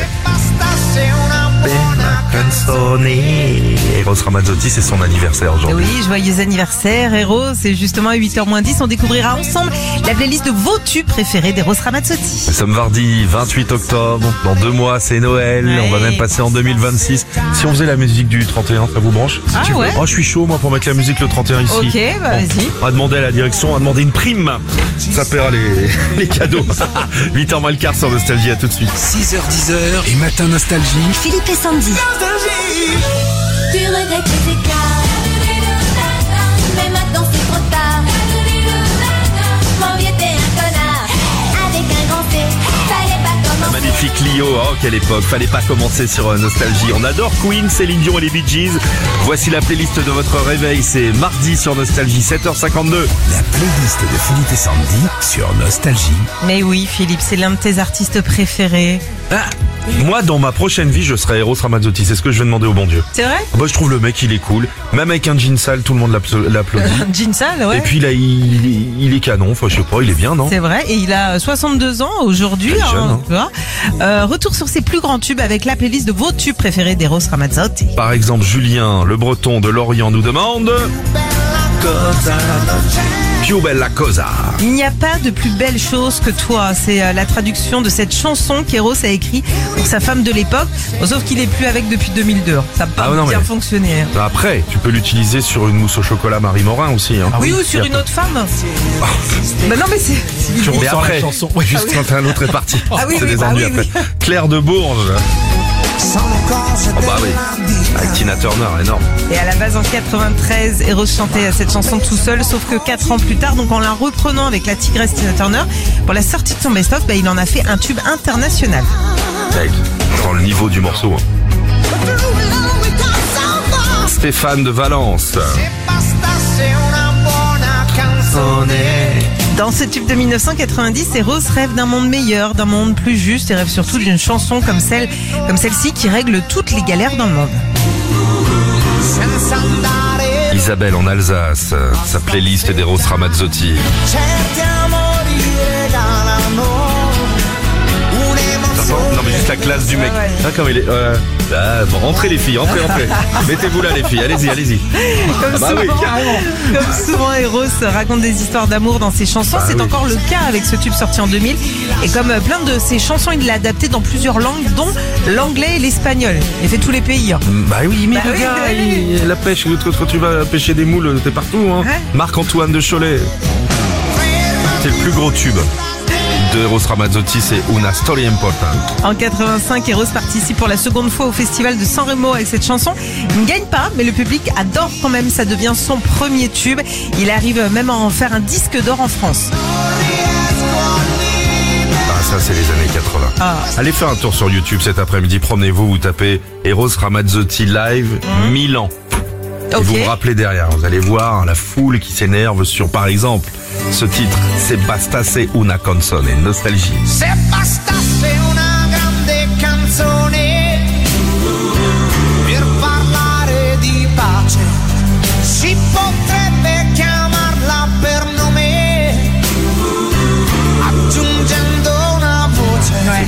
Eros Ramazzotti, c'est son anniversaire aujourd'hui. Oui, joyeux anniversaire, Eros. Et justement, à huit heures moins dix, on découvrira ensemble la playlist de vos tubes préférés d'Eros Ramazzotti. Nous sommes mardi vingt-huit octobre, dans deux mois c'est Noël, Ouais. on va même passer en deux mille vingt-six. Si on faisait la musique du trente et un, ça vous branche? Si Ah tu veux. ouais. Oh, je suis chaud moi pour mettre la musique le trente et un ici. Ok, bah vas-y. On va demander à la direction, on va demander une prime. Ça paiera les, les cadeaux. huit heures moins le quart sur Nostalgie, à tout de suite. six heures dix et Matin Nostalgie. Philippe et Sandy. Tu regrettes tes écarts, mais maintenant c'est trop tard. Mon vieux t'es un connard, avec un grand C, fallait pas La commencer. magnifique Lio, oh quelle époque, fallait pas commencer sur euh, Nostalgie. On adore Queen, Céline Dion et les Bee Gees. Voici la playlist de votre réveil, c'est mardi sur Nostalgie, sept heures cinquante-deux. La playlist de Philippe et Sandy sur Nostalgie. Mais oui, Philippe, c'est l'un de tes artistes préférés. Ah, moi, dans ma prochaine vie, je serai Eros Ramazzotti, c'est ce que je vais demander au bon Dieu. C'est vrai? Ah bah, je trouve le mec, il est cool. Même avec un jean sale, tout le monde l'appla- l'applaudit. Jean sale, ouais. Et puis là, il, il, il est canon, enfin, je sais pas, il est bien, non? C'est vrai, et il a soixante-deux ans aujourd'hui. Il est jeune, hein. tu vois. Euh, retour sur ses plus grands tubes avec la playlist de vos tubes préférés d'Eros Ramazzotti. Par exemple, Julien, le breton de Lorient, nous demande... Più bella cosa. Il n'y a pas de plus belle chose que toi. C'est euh, la traduction de cette chanson qu'Eros a écrite pour sa femme de l'époque. Bon, sauf qu'il est plus avec depuis deux mille deux. Ça n'a pas Ah, non, bien mais- fonctionné. hein. Après, tu peux l'utiliser sur une mousse au chocolat Marie Morin aussi. Hein. oui, ou sur Y a une pas- autre femme. Bah non, mais c'est. Sur- Mais ressens la après, chanson. juste quand un autre est parti. Ah oui, c'est oui, des bah ennuis oui, après. Claire de Bourges. Oh bah oui, avec Tina Turner, énorme. Et à la base, en quatre-vingt-treize, Eros chantait cette chanson tout seul, sauf que quatre ans plus tard, donc en la reprenant avec la tigresse Tina Turner, pour la sortie de son best-of, bah, il en a fait un tube international. Hey, dans le niveau du morceau. hein. Stéphane de Valence. Dans ce tube de mille neuf cent quatre-vingt-dix, Eros rêve d'un monde meilleur, d'un monde plus juste et rêve surtout d'une chanson comme celle, comme celle-ci qui règle toutes les galères dans le monde. Isabelle en Alsace, sa playlist d'Eros Ramazzotti. Non mais juste la classe du mec. Ouais, ouais. Ah, comme il est. euh, ah, bon, rentrez les filles, rentrez, rentrez. Mettez-vous là les filles, allez-y, allez-y. Comme, Ah bah oui, souvent, comme souvent, Eros raconte des histoires d'amour dans ses chansons. Bah C'est oui. encore le cas avec ce tube sorti en deux mille. Et comme euh, plein de ses chansons, il l'a adapté dans plusieurs langues, dont l'anglais et l'espagnol. Il a fait tous les pays. hein. Bah oui, mais Bah le oui, gars, oui. il- la pêche, quand quand tu vas pêcher des moules, t'es partout. Hein. Ouais. Marc-Antoine de Cholet. C'est le plus gros tube de Eros Ramazzotti, c'est Una Storia Importante. En quatre-vingt-cinq, Eros participe pour la seconde fois au festival de San Remo avec cette chanson. Il ne gagne pas, mais le public adore quand même. Ça devient son premier tube. Il arrive même à en faire un disque d'or en France. Ah, ça, c'est les années quatre-vingts. Ah. Allez faire un tour sur YouTube cet après-midi. Promenez-vous, vous tapez Eros Ramazzotti live Milan. Et Ok. vous me rappelez derrière, vous allez voir la foule qui s'énerve sur, par exemple, ce titre, C'est bastasse una canzone, Nostalgie. Se bastasse una grande canzone per parlare di pace, si potrebbe chiamarla per nome.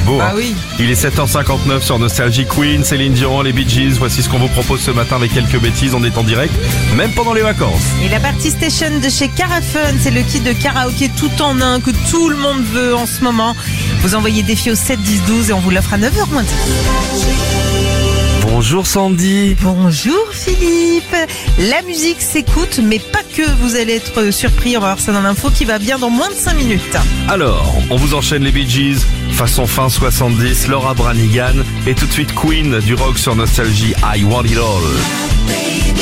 beau. Bah hein. oui. Il est sept heures cinquante-neuf sur Nostalgie. Queen, Céline Dion, les Bee Gees. Voici ce qu'on vous propose ce matin avec quelques bêtises. On est en direct, même pendant les vacances. Et la partie station de chez Carafun, c'est le kit de karaoké tout en un que tout le monde veut en ce moment. Vous envoyez défi au sept dix douze et on vous l'offre à neuf heures moins dix. Bonjour Sandy. Bonjour Philippe. La musique s'écoute, mais pas que. Vous allez être surpris. On va voir ça dans l'info qui va bien dans moins de cinq minutes. Alors, on vous enchaîne les Bee Gees, façon fin soixante-dix, Laura Branigan, et tout de suite Queen du rock sur Nostalgie, I Want It All.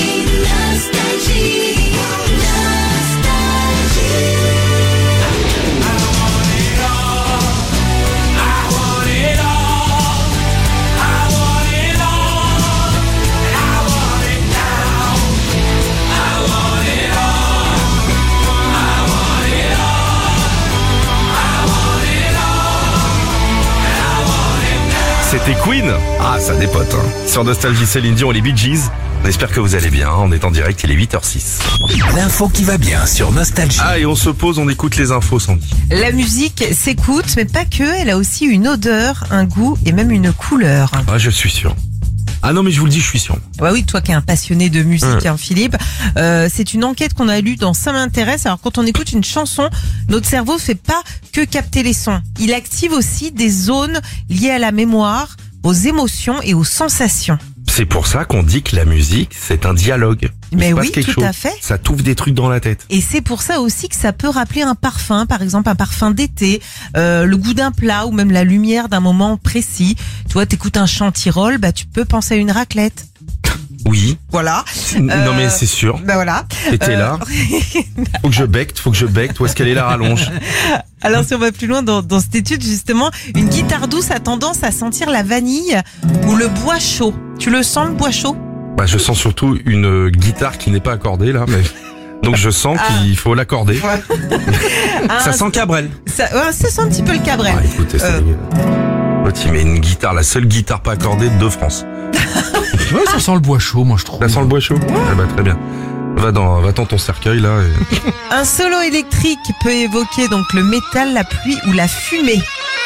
C'était Queen. Ah, ça dépote. Hein. Sur Nostalgie, Céline Dion et les Bee Gees. On espère que vous allez bien. On est en direct, il est huit heures six. L'info qui va bien sur Nostalgie. Ah, et on se pose, on écoute les infos, Sandy. La musique s'écoute, mais pas que. Elle a aussi une odeur, un goût et même une couleur. Ah, je suis sûr. Ah non, mais je vous le dis, je suis sûr. Ouais, oui, toi qui es un passionné de musique, Mmh. hein, Philippe. Euh, c'est une enquête qu'on a lue dans Ça m'intéresse. Alors, quand on écoute une chanson, notre cerveau fait pas que capter les sons. Il active aussi des zones liées à la mémoire, aux émotions et aux sensations. C'est pour ça qu'on dit que la musique, c'est un dialogue. Il Mais se passe oui, quelque tout chose. à fait. Ça t'ouvre des trucs dans la tête. Et c'est pour ça aussi que ça peut rappeler un parfum, par exemple un parfum d'été, euh, le goût d'un plat ou même la lumière d'un moment précis. Tu vois, t'écoutes un chant Tyrol, bah tu peux penser à une raclette. Oui. Voilà. Non, mais c'est sûr. Bah voilà. Et t'es Euh, là. Faut que je becte, faut que je becte. Où est-ce qu'elle est la rallonge? Alors si on va plus loin dans, dans cette étude, justement, une guitare douce a tendance à sentir la vanille ou le bois chaud. Tu le sens, le bois chaud? Bah, je sens surtout une guitare qui n'est pas accordée là, mais donc je sens Ah. qu'il faut l'accorder. Ah, Ça sent Cabrel. ça, ouais, ça sent un petit peu le Cabrel. Ah, écoutez, c'est Euh. l'autre, il met une guitare, la seule guitare pas accordée de France. Ouais, ça sent le bois chaud, moi je trouve. Là, sent le bois chaud. Eh bah, très bien. Va dans, va dans ton cercueil là. et- Un solo électrique peut évoquer donc le métal, la pluie ou la fumée.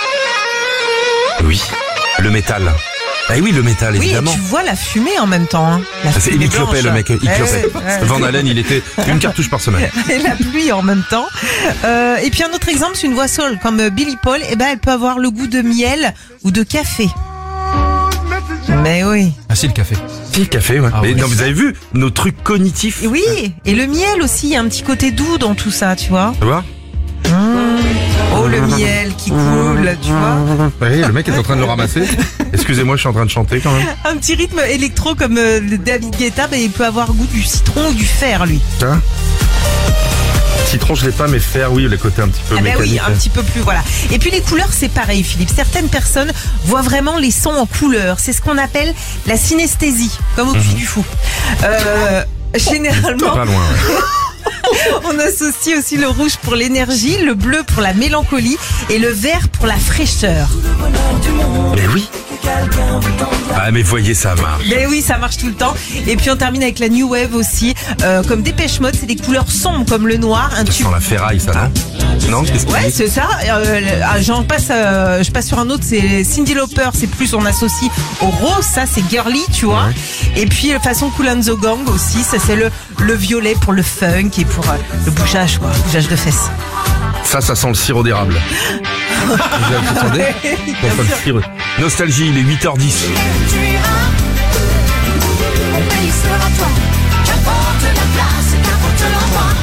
Oui. Le métal. Ah oui, le métal, Oui, et évidemment. tu vois la fumée en même temps. Hein. La Ah, c'est- fumée il clopait blanche. le mec, il Ouais, clopait. ouais. Van Halen, il était une cartouche par semaine. Et la pluie en même temps. Euh, et puis un autre exemple, c'est une voix soul comme euh, Billy Paul. Eh ben, elle peut avoir le goût de miel ou de café. Mais oui. Ah si, le café. Si, le café, ouais. Ah Mais oui. non, vous avez vu nos trucs cognitifs? Et oui. Et le miel aussi, il y a un petit côté doux dans tout ça, tu vois. Tu vois? Oh, le miel qui coule, tu vois. Oui, le mec est en train de le ramasser. Excusez-moi, je suis en train de chanter quand même. Un petit rythme électro comme euh, le David Guetta, ben, il peut avoir le goût du citron ou du fer, lui. Hein? Citron, je l'ai pas, mais fer, oui, le côté un petit peu Ah ben oui, mécanique. un petit peu plus, voilà. Et puis les couleurs, c'est pareil, Philippe. Certaines personnes voient vraiment les sons en couleur. C'est ce qu'on appelle la synesthésie, comme au-dessus du fou. Euh, généralement, Pas loin, ouais. on associe aussi le rouge pour l'énergie, le bleu pour la mélancolie et le vert pour la fraîcheur. Mais oui. Ah, mais voyez, ça marche. Mais oui, ça marche tout le temps. Et puis on termine avec la New Wave aussi. Euh, comme Dépêche Mode, c'est des couleurs sombres comme le noir, un Ça tube. sent la ferraille, ça, non? Non, qu'est-ce qu'il Ouais, dit? c'est ça. Euh, ah, j'en passe, euh, je passe sur un autre, c'est Cyndi Lauper. C'est plus, on associe au rose, ça c'est girly, tu vois. Et puis euh, façon Kool and the Gang aussi, ça c'est le le violet pour le funk et pour euh, le bougeage, quoi, bougeage de fesses. Ça, ça sent le sirop d'érable. Vous entendez? On sent le sirop. Nostalgie, il est huit heures dix. Tu iras, mon pays sera toi. Qu'importe la place, qu'importe l'endroit.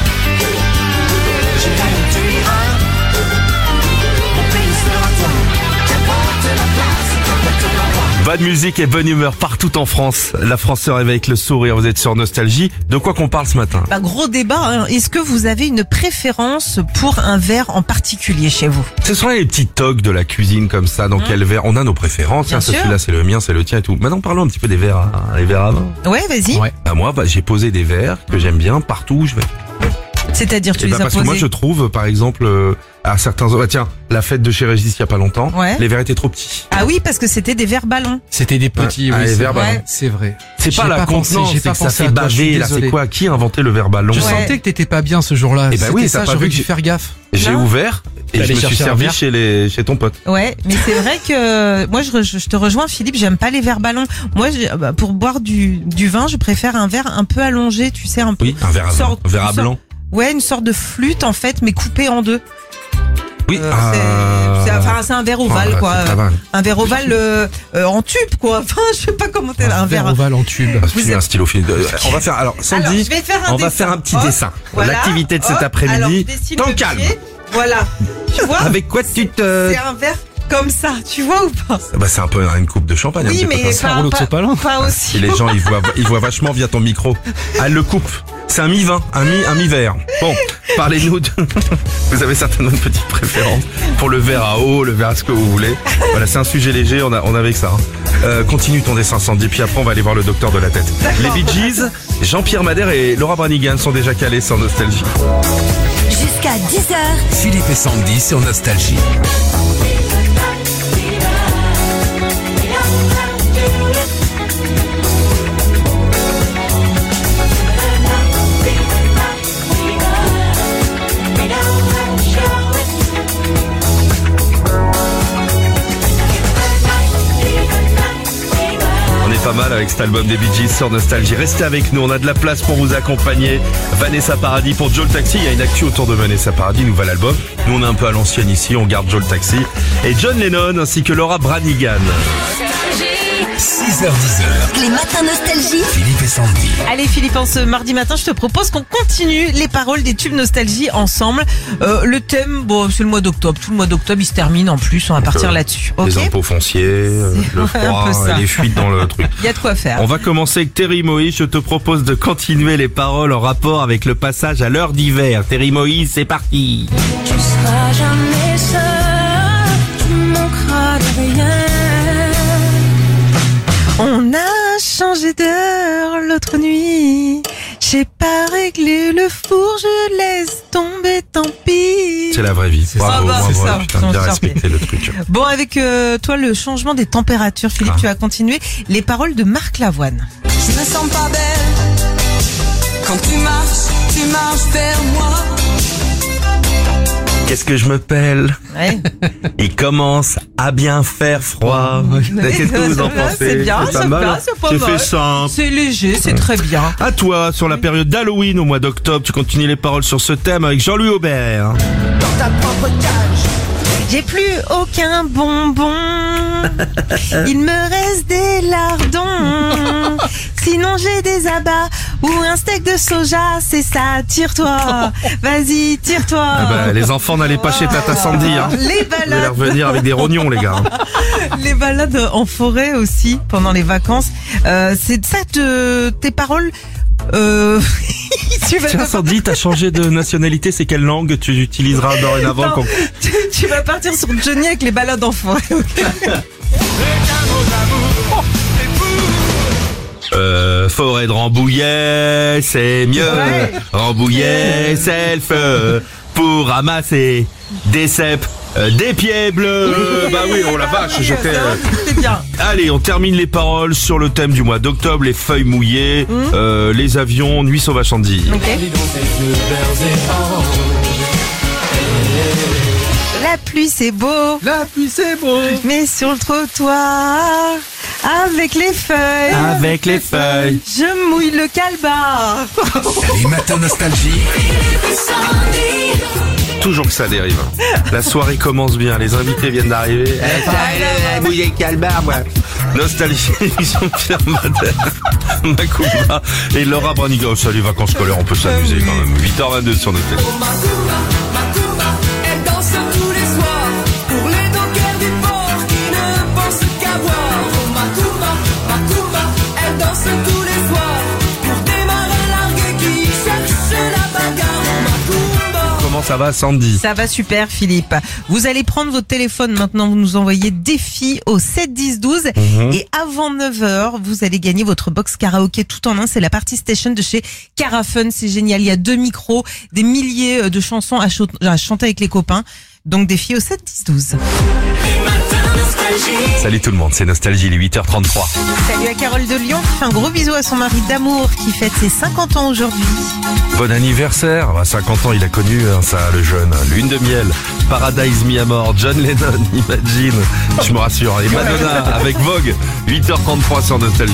Tu iras, mon pays sera toi. Qu'importe la place, qu'importe l'endroit. Bonne musique et bonne humeur partout en France. La France se réveille avec le sourire. Vous êtes sur Nostalgie. De quoi qu'on parle ce matin? Bah, gros débat, hein. Est-ce que vous avez une préférence pour un verre en particulier chez vous? Ce sont les petits tocs de la cuisine comme ça. Dans quel verre? On a nos préférences. Bien Tiens, ce sûr. celui-là, c'est le mien, c'est le tien et tout. Maintenant, parlons un petit peu des verres, hein, les verres à vin. Ouais, vas-y. Ouais. Bah, moi, bah, j'ai posé des verres que j'aime bien partout où je vais. C'est-à-dire, tu Et les bah, as parce que posés. moi, je trouve, par exemple, euh, à certains, ah, tiens, la fête de chez Régis il y a pas longtemps, Ouais. les verres étaient trop petits. Ah oui, parce que c'était des verres ballons. C'était des petits, Ouais. Ah, oui, les c'est verres vrai. ballons. C'est vrai. C'est J'y pas ai la pensé, contenance, j'ai c'est pas que ça pensé fait à toi, je suis baver, là, c'est désolé. quoi? Qui a inventé le verre ballon? Je Ouais. sentais que t'étais pas bien ce jour-là. Eh ben C'était oui, ça, t'as pas j'aurais vu dû que faire gaffe. J'ai Non. ouvert, Et je T'allais me suis chercher un servi verre chez les chez ton pote. Ouais, mais c'est vrai que moi je, re- je te rejoins Philippe, j'aime pas les verres ballons. Moi je- bah, pour boire du, du vin, je préfère un verre un peu allongé, tu sais un peu. Oui, un verre à Sort- blanc. Un verre à une sorte- blanc. Ouais, une sorte de flûte en fait, mais coupée en deux. Oui, Euh, ah. c'est, c'est- enfin c'est un verre ovale Ah, quoi, c'est pas mal. un verre ovale euh, euh, en tube quoi. Enfin je sais pas comment t'es Un verre ovale en tube. Ah, Vous fini, êtes- un stylo fini. Euh, On va faire alors Alors, Sandy, je vais faire un on va dessin. faire un petit Hop, dessin. voilà. L'activité de cet Hop, alors, après-midi. je dessine T'en le calme. pied. Voilà. Tu vois Avec quoi tu te C'est un verre comme ça, tu vois ou pas? Bah c'est un peu une coupe de champagne. un Oui, petit peu, mais hein. un pas, rouleau de pas, sopalin. pas aussi. Si les gens ils voient ils voient vachement via ton micro. Ah, elle le coupe. C'est un mi-vin, un mi un mi-verre. Bon, parlez-nous de vous avez certainement une petite préférence pour le verre à eau, le verre à ce que vous voulez. Voilà, c'est un sujet léger, on a on avait que ça. hein. Euh, continue ton dessin Sandy, puis après on va aller voir le docteur de la tête. Les Bee Gees, Jean-Pierre Madère et Laura Branigan sont déjà calés sur Nostalgie. Jusqu'à dix heures. Philippe et Sandy sur Nostalgie. On est pas mal avec cet album des Bee Gees sur Nostalgie. Restez avec nous, on a de la place pour vous accompagner. Vanessa Paradis pour Joe le Taxi. Il y a une actu autour de Vanessa Paradis, nouvel album. Nous on est un peu à l'ancienne ici, on garde Joe le Taxi. Et John Lennon ainsi que Laura Branigan. six heures dix. Les matins nostalgie. Philippe et Sandy. Allez Philippe, en ce mardi matin, je te propose qu'on continue les paroles des tubes nostalgie ensemble. Euh, le thème, bon, c'est le mois d'octobre. Tout le mois d'octobre, il se termine en plus. On va partir euh, là-dessus. Ok. Les impôts fonciers, euh, le Ouais, un froid, peu ça. et les fuites dans le truc. Il y a de quoi faire. On va commencer avec Terry Moïse. Je te propose de continuer les paroles en rapport avec le passage à l'heure d'hiver. Terry Moïse, c'est parti. Tu seras jamais seul, tu manqueras de rien. On a changé d'heure l'autre nuit. J'ai pas réglé le four, je laisse tomber, tant pis. C'est la vraie vie. Bravo, ça. bravo. C'est ça. Putain, On bien se respecté le truc. Bon, avec euh, toi, le changement des températures, Philippe, Ah. tu vas continuer les paroles de Marc Lavoine. Je me sens pas belle quand tu marches, tu marches vers moi. Qu'est-ce que je me pèle? Ouais. Il commence à bien faire froid. Qu'est-ce que vous en pensez? C'est bien, pas c'est mal, bien, hein c'est pas J'ai mal. fait simple. C'est léger, c'est très bien. À toi, sur la période d'Halloween au mois d'octobre, tu continues les paroles sur ce thème avec Jean-Louis Aubert. Dans ta propre cage. J'ai plus aucun bonbon. Il me reste des lardons. Sinon j'ai des abats ou un steak de soja. C'est ça, tire-toi. Vas-y, tire-toi. Ah bah, les enfants n'allaient pas chez Tata Sandy. Hein. Les Vous allez balades, revenir avec des rognons, les gars. les balades en forêt aussi pendant les vacances. Euh, c'est ça te, tes paroles. Euh, tu, vas Tiens, Sandy, t'as changé de nationalité. C'est quelle langue tu utiliseras dorénavant Non, quand... tu, tu vas partir sur Johnny avec les balades en forêt. Euh, forêt de Rambouillet, c'est mieux. Ouais. Rambouillet, c'est le feu pour ramasser des cèpes, euh, des pieds bleus. Bah oui, oh la vache, j'étais... euh, C'est bien. Allez, on termine les paroles sur le thème du mois d'octobre, les feuilles mouillées, euh, les avions, nuit sauvage Sandy. Ok. La pluie c'est beau, La pluie c'est beau. mais sur le trottoir, avec les feuilles, Avec les feuilles. je mouille le calbar. Les matins Nostalgie. Toujours que ça dérive. La soirée commence bien, les invités viennent d'arriver. Eh, mouillé le calbar, moi. Nostalgie, Jean-Pierre Madère, Macumba et Laura Branigan. Ça, les vacances scolaires, on peut s'amuser quand même. huit heures vingt-deux sur Nostalgie. Macumba, Macumba, elle danse tous les soirs pour les dockers du port qui ne pensent qu'à boire. Oh Macumba, Macumba, elle danse tous les soirs pour des marins largués qui cherchent la bagarre. Oh Macumba. Comment ça va, Sandy? Ça va super Philippe. Vous allez prendre votre téléphone maintenant, vous nous envoyez défi au sept dix douze et avant neuf heures, vous allez gagner votre box karaoké tout en un. C'est la partie station de chez Carafun, c'est génial. Il y a deux micros, des milliers de chansons à, ch- à chanter avec les copains. Donc défi au sept dix douze. Salut tout le monde, c'est Nostalgie, il est huit heures trente-trois. Salut à Carole de Lyon qui fait un gros bisou à son mari d'amour qui fête ses cinquante ans aujourd'hui. Bon anniversaire, à cinquante ans il a connu hein, ça, le jeune, lune de miel, Paradise Mi Amor, John Lennon, Imagine, je me rassure, et Madonna avec Vogue, huit heures trente-trois sur Nostalgie.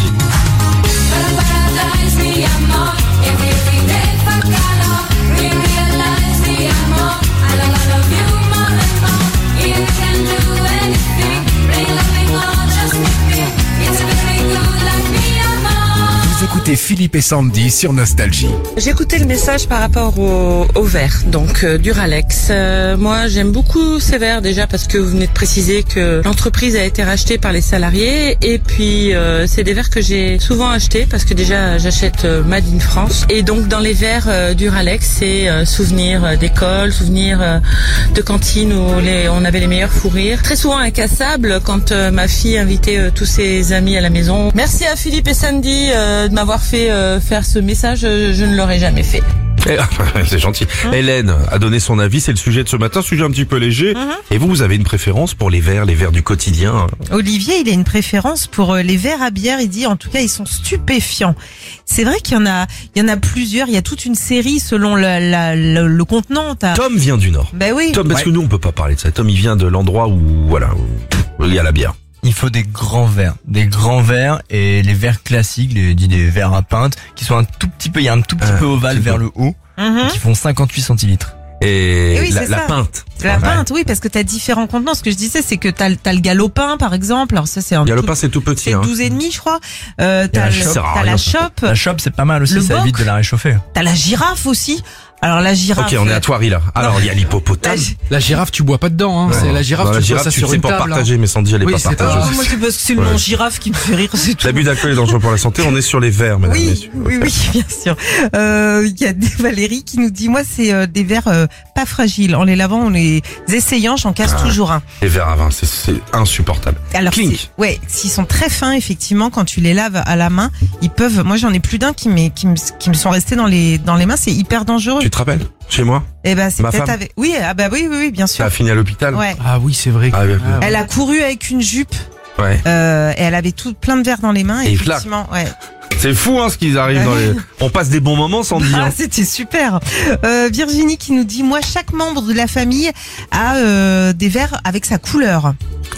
Vous écoutez Philippe et Sandy sur Nostalgie. J'écoutais le message par rapport au, au verre, donc euh, Duralex. Euh, moi, j'aime beaucoup ces verres déjà parce que vous venez de préciser que l'entreprise a été rachetée par les salariés et puis euh, c'est des verres que j'ai souvent achetés parce que déjà j'achète euh, Made in France et donc dans les verres euh, Duralex, c'est euh, souvenirs d'école, souvenirs euh, de cantine où les, on avait les meilleurs fous rires. Très souvent incassables quand euh, ma fille invitait euh, tous ses amis à la maison. Merci à Philippe et Sandy euh, de m'avoir fait euh, faire ce message, je, je ne l'aurais jamais fait. Eh, c'est gentil. Hein Hélène a donné son avis, c'est le sujet de ce matin, sujet un petit peu léger. Mm-hmm. Et vous, vous avez une préférence pour les verres, les verres du quotidien? Olivier, il a une préférence pour euh, les verres à bière. Il dit, en tout cas, ils sont stupéfiants. C'est vrai qu'il y en a, il y en a plusieurs. Il y a toute une série selon la, la, le, le contenant. T'as- Tom vient du Nord. Ben oui. Tom, parce Ouais. que nous, on peut pas parler de ça. Tom, il vient de l'endroit où, voilà, où il y a la bière. Il faut des grands verres, des grands verres et les verres classiques, les, dit des verres à pinte, qui sont un tout petit peu, il y a un tout petit Euh, peu ovale petit vers peu. le haut, Mhm. qui font cinquante-huit centilitres. Et, Et oui, la, c'est la ça. pinte. La Ouais. pinte, oui, parce que t'as différents contenants. Ce que je disais, c'est que t'as, le- t'as le galopin, par exemple. Alors ça, c'est un Il y a le tout- pain, c'est tout petit. c'est Hein. douze et demi, je crois. Euh, t'as la le- chope, ça sert à t'as rien, la ça. chope, La chope, c'est pas mal aussi, Le ça boc. évite de la réchauffer. t'as la girafe aussi. Alors la girafe. Ok, on est à Thoiry là. Alors, il y a la l'hippopotame. gi- La girafe, tu bois pas dedans, hein. C'est la girafe, Dans tu la bois girafe, ça tu sur sais une pas table. hein. partager, mais Sandy, elle est Oui, pas c'est partagée. Oh, moi, c'est parce que c'est le Ouais. nom girafe qui me fait rire, c'est tout. L'abus d'alcool est dangereux pour la santé. On est sur les verres, mesdames et Oui, messieurs. oui, oui, bien sûr. Euh, Il y a des Valérie qui nous dit, moi, c'est euh, des verres euh, pas fragiles. En les lavant, en les essayant, j'en casse toujours un. Les verres à vin, c'est- c'est insupportable. Alors, Clink. c'est- ouais, s'ils sont très fins, effectivement, quand tu les laves à la main, ils peuvent. Moi, j'en ai plus d'un qui, m'est- qui, me, qui me sont restés dans les dans les mains. C'est hyper dangereux. Tu te rappelles? Chez moi? Et ben, c'est ma peut-être femme avec. Oui, ah bah oui, oui, oui, bien Ça sûr. a fini à l'hôpital? Ouais. Ah oui, c'est vrai. Ah, oui, oui. Ah, ouais. Elle a couru avec une jupe. Ouais. Euh, et elle avait tout plein de verres dans les mains. Et Et flac. effectivement, ouais. C'est fou, hein, ce qu'ils arrivent dans les... On passe des bons moments, Sandy. Ah, Hein. c'était super. Euh, Virginie qui nous dit, moi, chaque membre de la famille a euh, des verres avec sa couleur.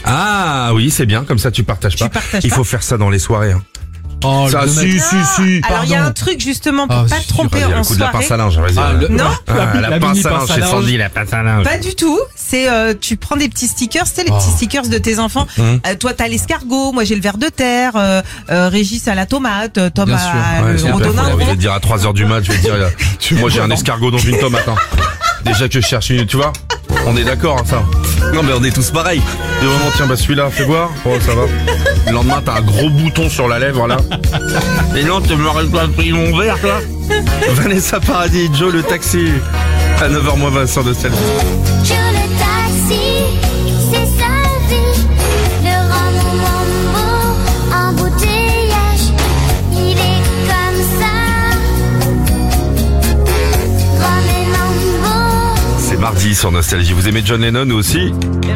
Ah, oui, c'est bien. Comme ça, tu partages Tu pas. partages Il pas. faut faire ça dans les soirées. Hein. Oh, Ça, le si, mec. si, si. Alors, il y a pardon. un truc, justement, pour Ah, pas si, te tromper Vas-y, en le coup de la soirée. pince à linge. Vas-y. Ah, euh, le- Non, Ah, la, la la pince mini à linge pince à chez linge. Sandy, la pince à linge. Pas du tout. C'est euh, tu prends des petits stickers, c'est les Oh. petits stickers de tes enfants. Mhm. Euh, toi t'as l'escargot, moi j'ai le ver de terre, euh, euh, Régis a la tomate, euh, Tom Bien a sûr. Ouais, le c'est rhododendron. super, faut- Je vais te dire à trois heures du mat, je vais te dire, euh, moi j'ai un escargot dans une tomate. Hein. Déjà que je cherche une, tu vois. On est d'accord, hein, ça. Non mais on est tous pareils. Et vraiment, tiens, bah celui-là, fais voir. Oh, ça va. Le lendemain, t'as un gros bouton sur la lèvre, là. Et non, tu m'aurais pas pris mon verre, là. Vanessa Paradis, Joe le taxi. À neuf heures moins vingt sur Nostalgie. Je le taxi, c'est sa vie. Le rhum mambo, embouteillage, il est comme ça. Rhum et mambo. C'est mardi sur Nostalgie. Vous aimez John Lennon, nous aussi?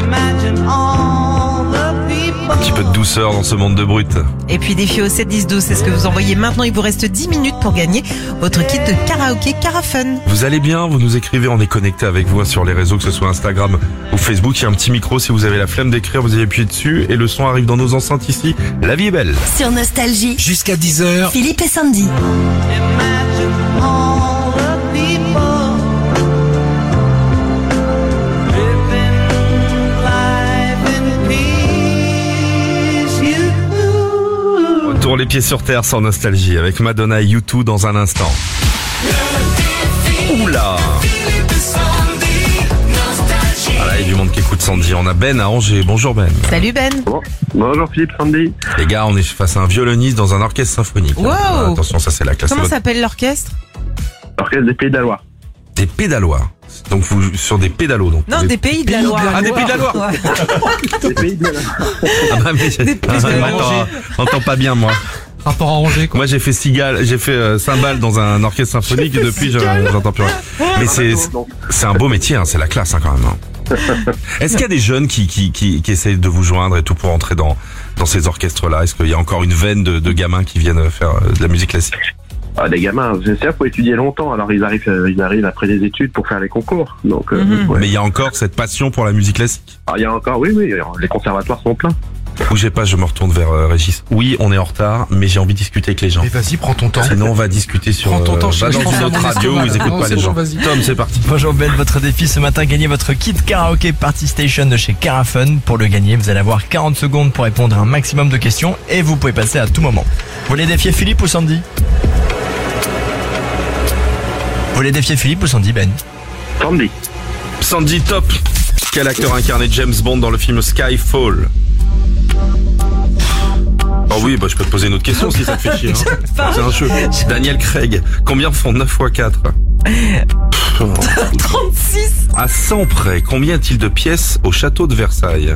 Un petit peu de douceur dans ce monde de brut. Et puis défi au sept dix douze, c'est ce que vous envoyez maintenant. Il vous reste dix minutes pour gagner votre kit de karaoké Carafun. Vous allez bien, vous nous écrivez, on est connecté avec vous hein, sur les réseaux, que ce soit Instagram ou Facebook. Il y a un petit micro, si vous avez la flemme d'écrire, vous allez appuyer dessus et le son arrive dans nos enceintes ici. La vie est belle. Sur Nostalgie, Jusqu'à dix heures, Philippe et Sandy. Retour les pieds sur terre sans Nostalgie avec Madonna et U deux dans un instant. Oula! Ah là, il y a du monde qui écoute Sandy. On a Ben à Angers. Bonjour Ben. Salut Ben. Bonjour Philippe, Sandy. Les gars, on est face à un violoniste dans un orchestre symphonique. Wow. Ah, attention, ça c'est la classe. Comment C'est s'appelle l'orchestre? Orchestre des Pays de la Loire. Des pédalois. Donc vous sur des pédalos donc. Non, Des- des pays de la Loire. Ah, des Pays de la Loire. Ouais. Des Pays de la Loire. Ah bah mais j'ai- Des Ah, Pays de la attends, Loire. entends pas bien moi. Rapport à Angers, quoi. Moi j'ai fait cigale, j'ai fait euh, cymbale dans un orchestre symphonique et depuis je- j'entends plus rien. Mais c'est c'est un beau métier, hein, c'est la classe hein, quand même. hein. Est-ce qu'il y a des jeunes qui, qui, qui, qui essayent de vous joindre et tout pour entrer dans, dans ces orchestres-là? Est-ce qu'il y a encore une veine de, de gamins qui viennent faire euh, de la musique classique? Ah, des gamins, c'est ça, faut étudier longtemps. Alors ils arrivent, euh, ils arrivent après des études pour faire les concours. Donc, euh, Mhm. ouais. Mais il y a encore cette passion pour la musique classique. Ah, il y a encore, oui, oui, les conservatoires sont pleins. Bougez pas, je me retourne vers euh, Régis. Oui, on est en retard, mais j'ai envie de discuter avec les gens. Mais vas-y, prends ton temps. Sinon, on va discuter sur. Prends ton temps, euh, je- va je dans pense une à autre mon radio où estomac. ils écoutent Non, pas c'est les bon, gens. vas-y. Tom, c'est parti. Bonjour Ben, votre défi ce matin, gagnez votre kit karaoké Party Station de chez Carafun. Pour le gagner, vous allez avoir quarante secondes pour répondre à un maximum de questions et vous pouvez passer à tout moment. Vous voulez défier Philippe ou Sandy? Vous voulez défier Philippe ou Sandy, Ben? Sandy. Sandy Top. Quel acteur incarnait James Bond dans le film Skyfall? Oh oui, bah je peux te poser une autre question si ça te fait chier. Hein. C'est un jeu. Daniel Craig. Combien font neuf fois quatre? trente-six. À cent près, combien y a-t-il de pièces au château de Versailles?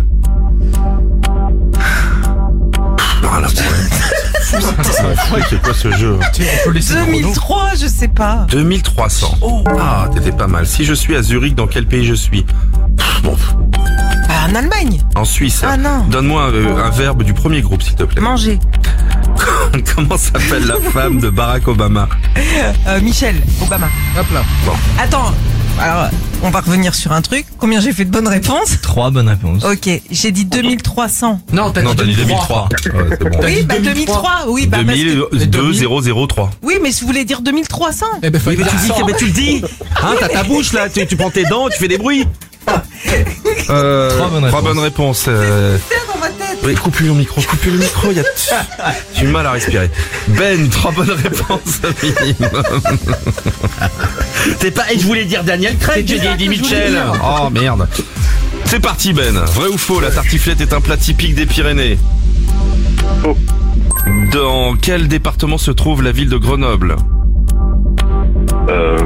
Ah là, c'est quoi ce jeu? Tiens, on peut laisser le deux mille chrono. trois, je sais pas. deux mille trois cents. Ah, t'étais pas mal. Si je suis à Zurich, dans quel pays je suis? Bon, Ah, en Allemagne. en Suisse. Ah non. Donne-moi un, un verbe du premier groupe, s'il te plaît. Manger. Comment s'appelle la femme de Barack Obama? Euh, Michel Obama. Hop là. Attends. Alors, on va revenir sur un truc. Combien j'ai fait de bonnes réponses? Trois bonnes réponses. Ok, j'ai dit deux mille trois cents. Non, t'as Non, dit t'as dit deux mille trois. deux mille trois. Ouais, c'est bon. T'as Oui, dit bah deux mille deux mille trois. trois. Oui, bah parce que... deux mille zéro trois. Oui, mais je voulais dire deux mille trois cents. Eh ben, fallait dire cent. tu le dis. Hein, t'as ta bouche là, tu, tu prends tes dents, tu fais des bruits. Euh, Trois bonnes trois réponses. bonnes réponses. euh, C'est dans ma tête. Oui, coupe-lui le micro, coupe-lui le micro, il y a... J'ai du mal à respirer. Ben, trois bonnes réponses minimum. C'est pas... Je voulais dire Daniel Craig, j'ai dit Eddie Mitchell. Oh merde. C'est parti Ben. Vrai ou faux, la tartiflette est un plat typique des Pyrénées? Faux. Dans quel département se trouve la ville de Grenoble? Euh...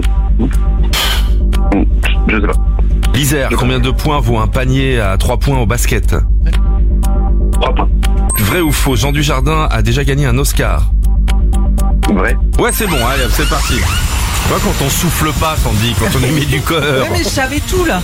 Je sais pas. L'Isère, combien de points vaut un panier à trois points au basket? Trois points. Vrai ou faux, Jean Dujardin a déjà gagné un Oscar? Vrai. Ouais, c'est bon, allez, c'est parti. Tu vois, quand on souffle pas, Sandy, quand on y met du cœur. Ouais, mais je savais tout là.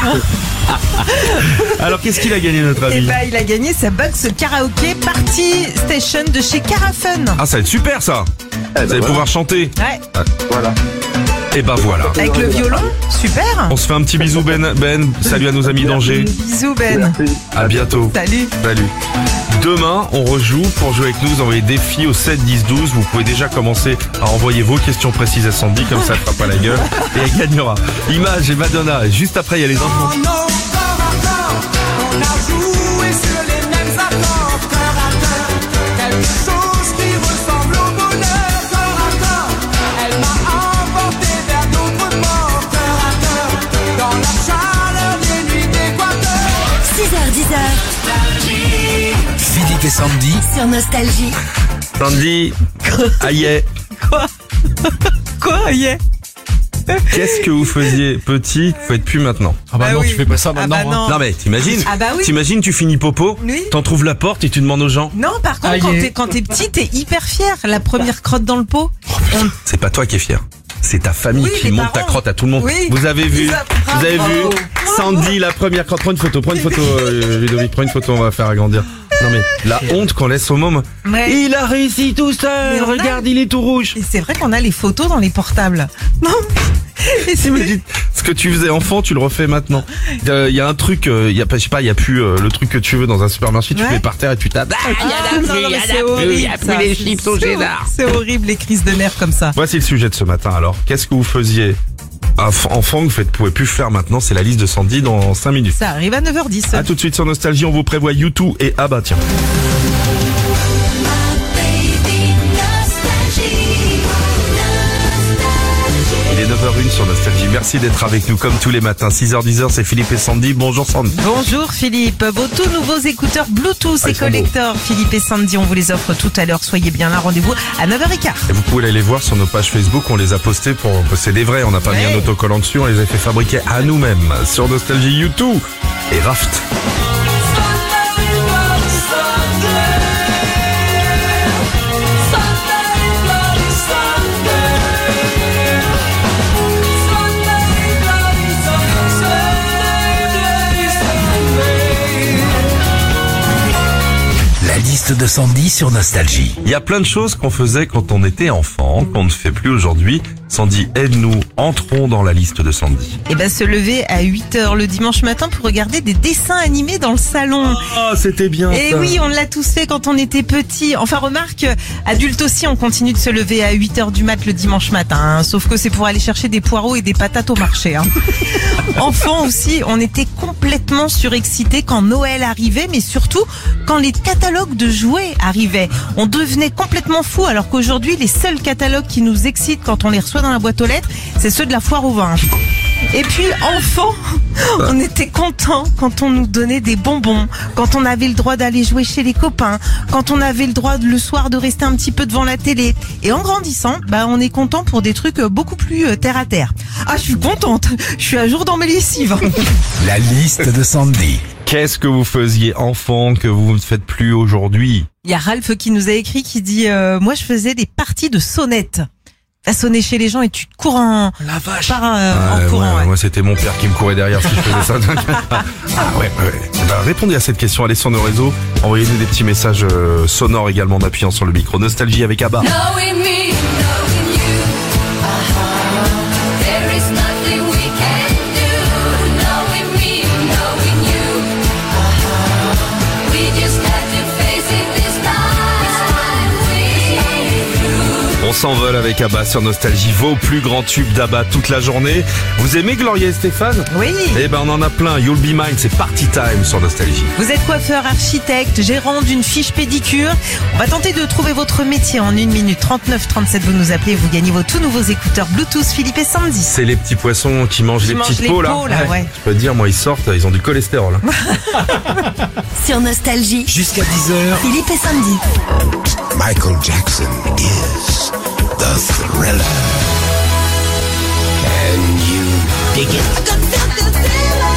Alors, qu'est-ce qu'il a gagné, notre Et ami? bah, il a gagné sa box karaoké Party Station de chez Carafun. Ah, ça va être super, ça. Eh Vous ben allez voilà. pouvoir chanter. Ouais, Voilà. Et bah voilà. avec le violon, super. On se fait un petit bisou, Ben. Ben, salut à nos amis d'Angers. Bisous Ben. À bientôt. Salut. Salut. Demain, on rejoue. Pour jouer avec nous, vous envoyez défi au sept dix douze. Vous pouvez déjà commencer à envoyer vos questions précises à Sandy, comme ça elle fera pas la gueule. Et elle gagnera. Image et Madonna. Juste après, il y a les infos. On a joué sur les mêmes accords, cœur à cœur. Quelque chose qui ressemble au bonheur, cœur à cœur. Elle m'a emporté vers d'autres morts, cœur à cœur. Dans la chaleur des nuits d'Équateur. six heures dix heures Philippe et Sandy. sur Nostalgie. Sandy, aïe, Quoi, yeah. qu'est-ce que vous faisiez petit, vous faites plus maintenant? Ah bah Bah non, oui. tu fais pas ça Ah maintenant. bah hein. non. Non mais t'imagines? Ah bah oui. T'imagines, tu finis popo, Oui. t'en trouves la porte et tu demandes aux gens. Non, par contre, Aïe. quand t'es, quand t'es petit, t'es hyper fier. La première crotte dans le pot. On- C'est pas toi qui es fier. C'est ta famille Oui, qui les monte ta parents. crotte à tout le monde. Oui. Vous avez vu? Ça- Vous avez vu? bravo. Sandy, la première crotte. Prends une photo, prends une photo, euh, Ludovic, prends une photo, on va faire agrandir. Non mais, la honte qu'on laisse au môme. Ouais. Il a réussi tout seul, Mais on a- regarde, il est tout rouge. Et c'est vrai qu'on a les photos dans les portables. Non. Et c'est T'imagines, ce que tu faisais enfant, tu le refais maintenant. Il euh, y a un truc, il y a pas, je sais pas, il y a plus euh, le truc que tu veux dans un supermarché, tu Ouais. mets par terre et tu tapes. Ah, Ah, non, non, mais c'est horrible, il y a plus ça. les C'est- chips au c'est cheddar. hor- C'est horrible les crises de nerfs comme ça. Voici le sujet de ce matin alors. Qu'est-ce que vous faisiez Enf- enfant que vous ne pouvez plus faire maintenant? C'est la liste de Sandy dans cinq minutes. Ça arrive à neuf heures dix. A tout de suite sur Nostalgie, on vous prévoit YouTube et ah bah tiens. Il est neuf heures une sur Nostalgie. Merci d'être avec nous comme tous les matins. six heures dix, c'est Philippe et Sandy. Bonjour Sandy. Bonjour Philippe, vos tout nouveaux écouteurs Bluetooth Ah, et ils sont collector Philippe et Sandy, on vous les offre tout à l'heure, soyez bien là, rendez-vous à neuf heures quinze. Et vous pouvez aller les voir sur nos pages Facebook, on les a postés pour, c'est des vrais, on n'a pas mis Ouais. un autocollant dessus, on les a fait fabriquer à nous-mêmes sur Nostalgie YouTube et Raft. Sunday, bloody Sunday. liste de Sandy sur Nostalgie. Il y a plein de choses qu'on faisait quand on était enfant, qu'on ne fait plus aujourd'hui. Sandy, aide-nous, entrons dans la liste de Sandy. Et ben se lever à huit heures le dimanche matin pour regarder des dessins animés dans le salon. Oh, c'était bien Et ça. oui, on l'a tous fait quand on était petit. Enfin, remarque, adulte aussi, on continue de se lever à huit heures du mat le dimanche matin. Hein. Sauf que c'est pour aller chercher des poireaux et des patates au marché. Hein. Enfant aussi, on était complètement surexcités quand Noël arrivait, mais surtout quand les catalogues de jouets arrivaient. On devenait complètement fou, alors qu'aujourd'hui, les seuls catalogues qui nous excitent quand on les reçoit dans la boîte aux lettres, c'est ceux de la foire au vin. Et puis, enfant, on était content quand on nous donnait des bonbons, quand on avait le droit d'aller jouer chez les copains, quand on avait le droit le soir de rester un petit peu devant la télé. Et en grandissant, bah, on est content pour des trucs beaucoup plus euh, terre à terre. Ah, je suis contente. Je suis à jour dans mes lessives. La liste de Sandy. Qu'est-ce que vous faisiez enfant que vous ne faites plus aujourd'hui? Il y a Ralph qui nous a écrit qui dit euh, moi je faisais des parties de sonnettes. Va sonner chez les gens et tu te cours en, La vache. par, euh, Ouais, en courant. ouais, ouais. Moi, c'était mon père qui me courait derrière si je faisais ça. Donc, ah ouais, ouais. Eh ben, répondez à cette question, allez sur nos réseaux, envoyez-nous des petits messages euh, sonores également en appuyant sur le micro. Nostalgie avec Abba. Knowing me, knowing you, uh-huh. There is nothing we can do. Knowing me, knowing you, uh-huh. We just have to face it this time. We through. On s'envole avec Abba sur Nostalgie, vos plus grands tubes d'Abba toute la journée. Vous aimez Gloria et Stéphane? Oui. Eh ben on en a plein, You'll Be Mine, c'est party time sur Nostalgie. Vous êtes coiffeur, architecte, gérant d'une fiche pédicure. On va tenter de trouver votre métier en une minute trente-neuf trente-sept. Vous nous appelez, vous gagnez vos tout nouveaux écouteurs Bluetooth Philippe et Sandy. C'est les petits poissons qui mangent Qui les mangent petites les peaux là. peaux, là, ouais. Je peux te dire, moi ils sortent, ils ont du cholestérol. hein. Sur Nostalgie, Jusqu'à dix heures, Philippe et Sandy. Michael Jackson is the thriller. Can you dig it?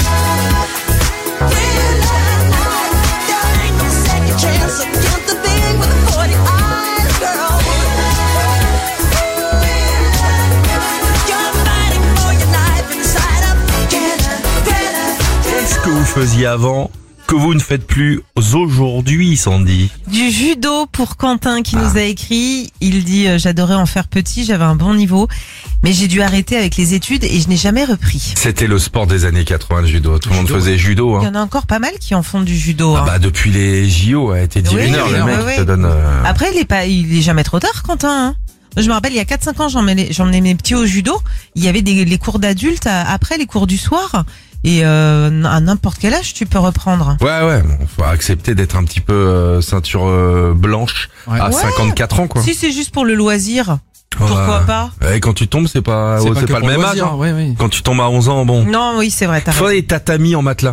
Qu'est-ce que vous faisiez avant que vous ne faites plus aujourd'hui, Sandy? Du judo pour Quentin qui Ah. nous a écrit. Il dit euh, j'adorais en faire petit, j'avais un bon niveau, mais j'ai dû arrêter avec les études et je n'ai jamais repris. C'était le sport des années quatre-vingts, le judo. Tout le monde judo, faisait judo. Il y Hein. en a encore pas mal qui en font du judo. Ah hein. bah depuis les J O, a été dit Oui, une heure, oui, le oui, mec oui. te donne. euh, Après, il est pas, il est jamais trop tard, Quentin. Hein. Moi, je me rappelle, il y a quatre cinq ans, j'emmenais, j'emmenais mes petits au judo. Il y avait des, les cours d'adultes à- après les cours du soir. Et euh, à n'importe quel âge, tu peux reprendre. Ouais, ouais, bon, faut accepter d'être un petit peu euh, ceinture euh, blanche Ouais. à Ouais. cinquante-quatre ans, quoi. Si c'est juste pour le loisir, pourquoi Ouais. pas? Et quand tu tombes, c'est pas, C'est oh, pas c'est que pas le pour même âge. loisir, hein. ouais, ouais. Quand tu tombes à onze ans, bon. Non, oui, c'est vrai, t'as Faut raison. des tatamis en matelas.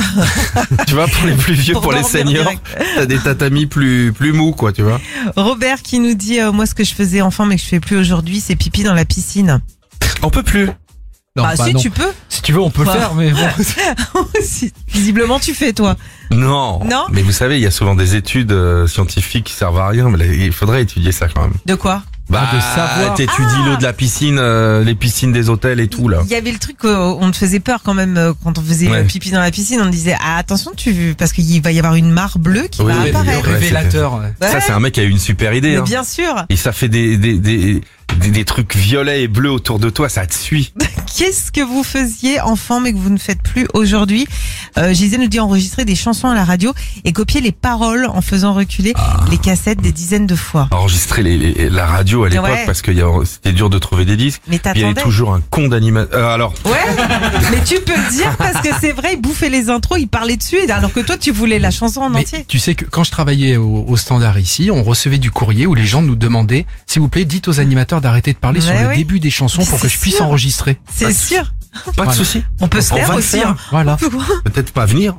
tu vois, pour les plus vieux, pour, Pour les dormir seniors, direct. t'as des tatamis plus plus mous, quoi, tu vois. Robert qui nous dit, euh, moi, ce que je faisais enfant, mais que je fais plus aujourd'hui, c'est pipi dans la piscine. On peut plus. Non, bah, bah si, non. tu peux. Si tu veux, on peut Bah. le faire, mais bon. Si, visiblement, tu fais, toi. Non. Non Mais vous savez, il y a souvent des études euh, scientifiques qui servent à rien. Mais là, il faudrait étudier ça quand même. De quoi? Bah, de savoir. t'étudies Ah. l'eau de la piscine, euh, les piscines des hôtels et tout là. Il y avait le truc, euh, on te faisait peur quand même euh, quand on faisait Ouais. euh, pipi dans la piscine. On disait ah, attention, tu parce qu'il va y avoir une mare bleue qui Oui, va oui, apparaître. oui, Révélateur. ouais. Ouais. Ça, c'est un mec qui a eu une super idée. Mais Hein. bien sûr. Et ça fait des des, des des des trucs violets et bleus autour de toi, ça te suit. Qu'est-ce que vous faisiez enfant mais que vous ne faites plus aujourd'hui? euh, Gisèle nous dit enregistrer des chansons à la radio et copier les paroles en faisant reculer Ah. les cassettes des dizaines de fois. Enregistrer les, les- la radio à l'époque Ouais. parce que y a- c'était dur de trouver des disques. Mais Puis il y avait t'attendais. toujours un con d'animateur. Euh, alors, Ouais, mais tu peux le dire parce que c'est vrai, il bouffait les intros, il parlait dessus, alors que toi tu voulais la chanson en Mais entier. tu sais que quand je travaillais au, au standard ici, on recevait du courrier où les gens nous demandaient, s'il vous plaît, dites aux animateurs d'arrêter de parler sur Ouais, le oui. début des chansons pour C'est que je puisse sûr. enregistrer. C'est sûr. pas de Voilà. souci. On peut se On faire va le aussi. faire. hein. Voilà. Peut-être pas venir.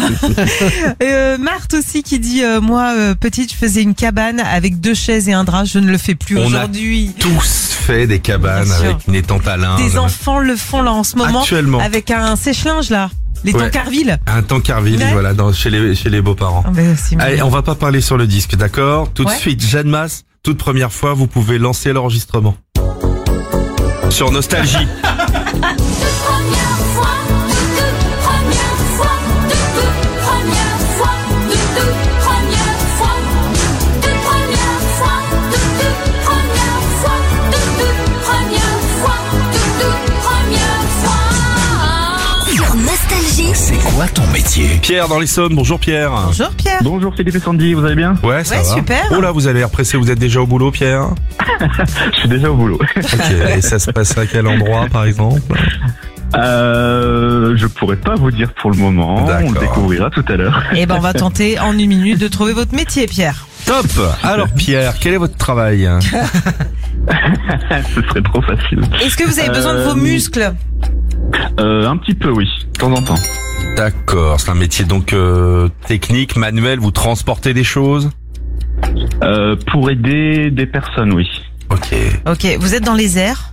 Euh, Marthe aussi qui dit euh, moi euh, petite je faisais une cabane avec deux chaises et un drap, je ne le fais plus On a aujourd'hui. Tous fait des cabanes Bien sûr. avec une étante à linge. Des enfants le font là en ce moment Actuellement. avec un sèche-linge là, les Ouais. Tancarville. Un tancarville, Ouais. voilà, dans, chez les chez les beaux-parents. Ah, ben, c'est Allez, mignon. on va pas parler sur le disque, d'accord? Tout de Ouais. suite, Jeanne Masse, toute première fois, vous pouvez lancer l'enregistrement. Sur Nostalgie. Première fois, de toute première fois, de toute première fois, de toute première fois, quoi ton métier? Pierre dans l'Essonne, bonjour Pierre. Bonjour Pierre. Bonjour Philippe et Sandy, vous allez bien? Ouais, ça Ouais, va. super. Oh là, vous avez l'air pressé, vous êtes déjà au boulot Pierre? Je suis déjà au boulot. Ok, et ça se passe à quel endroit par exemple? Euh, je pourrais pas vous dire pour le moment, D'accord. on le découvrira tout à l'heure. Eh ben, on va tenter en une minute de trouver votre métier, Pierre. Top. Alors Pierre, quel est votre travail? Ce serait trop facile. Est-ce que vous avez besoin de vos Euh, muscles? Euh, un petit peu, oui, de temps en temps. D'accord, c'est un métier donc euh, technique, manuel, vous transportez des choses? Euh, pour aider des personnes, oui. Ok. Ok, vous êtes dans les airs?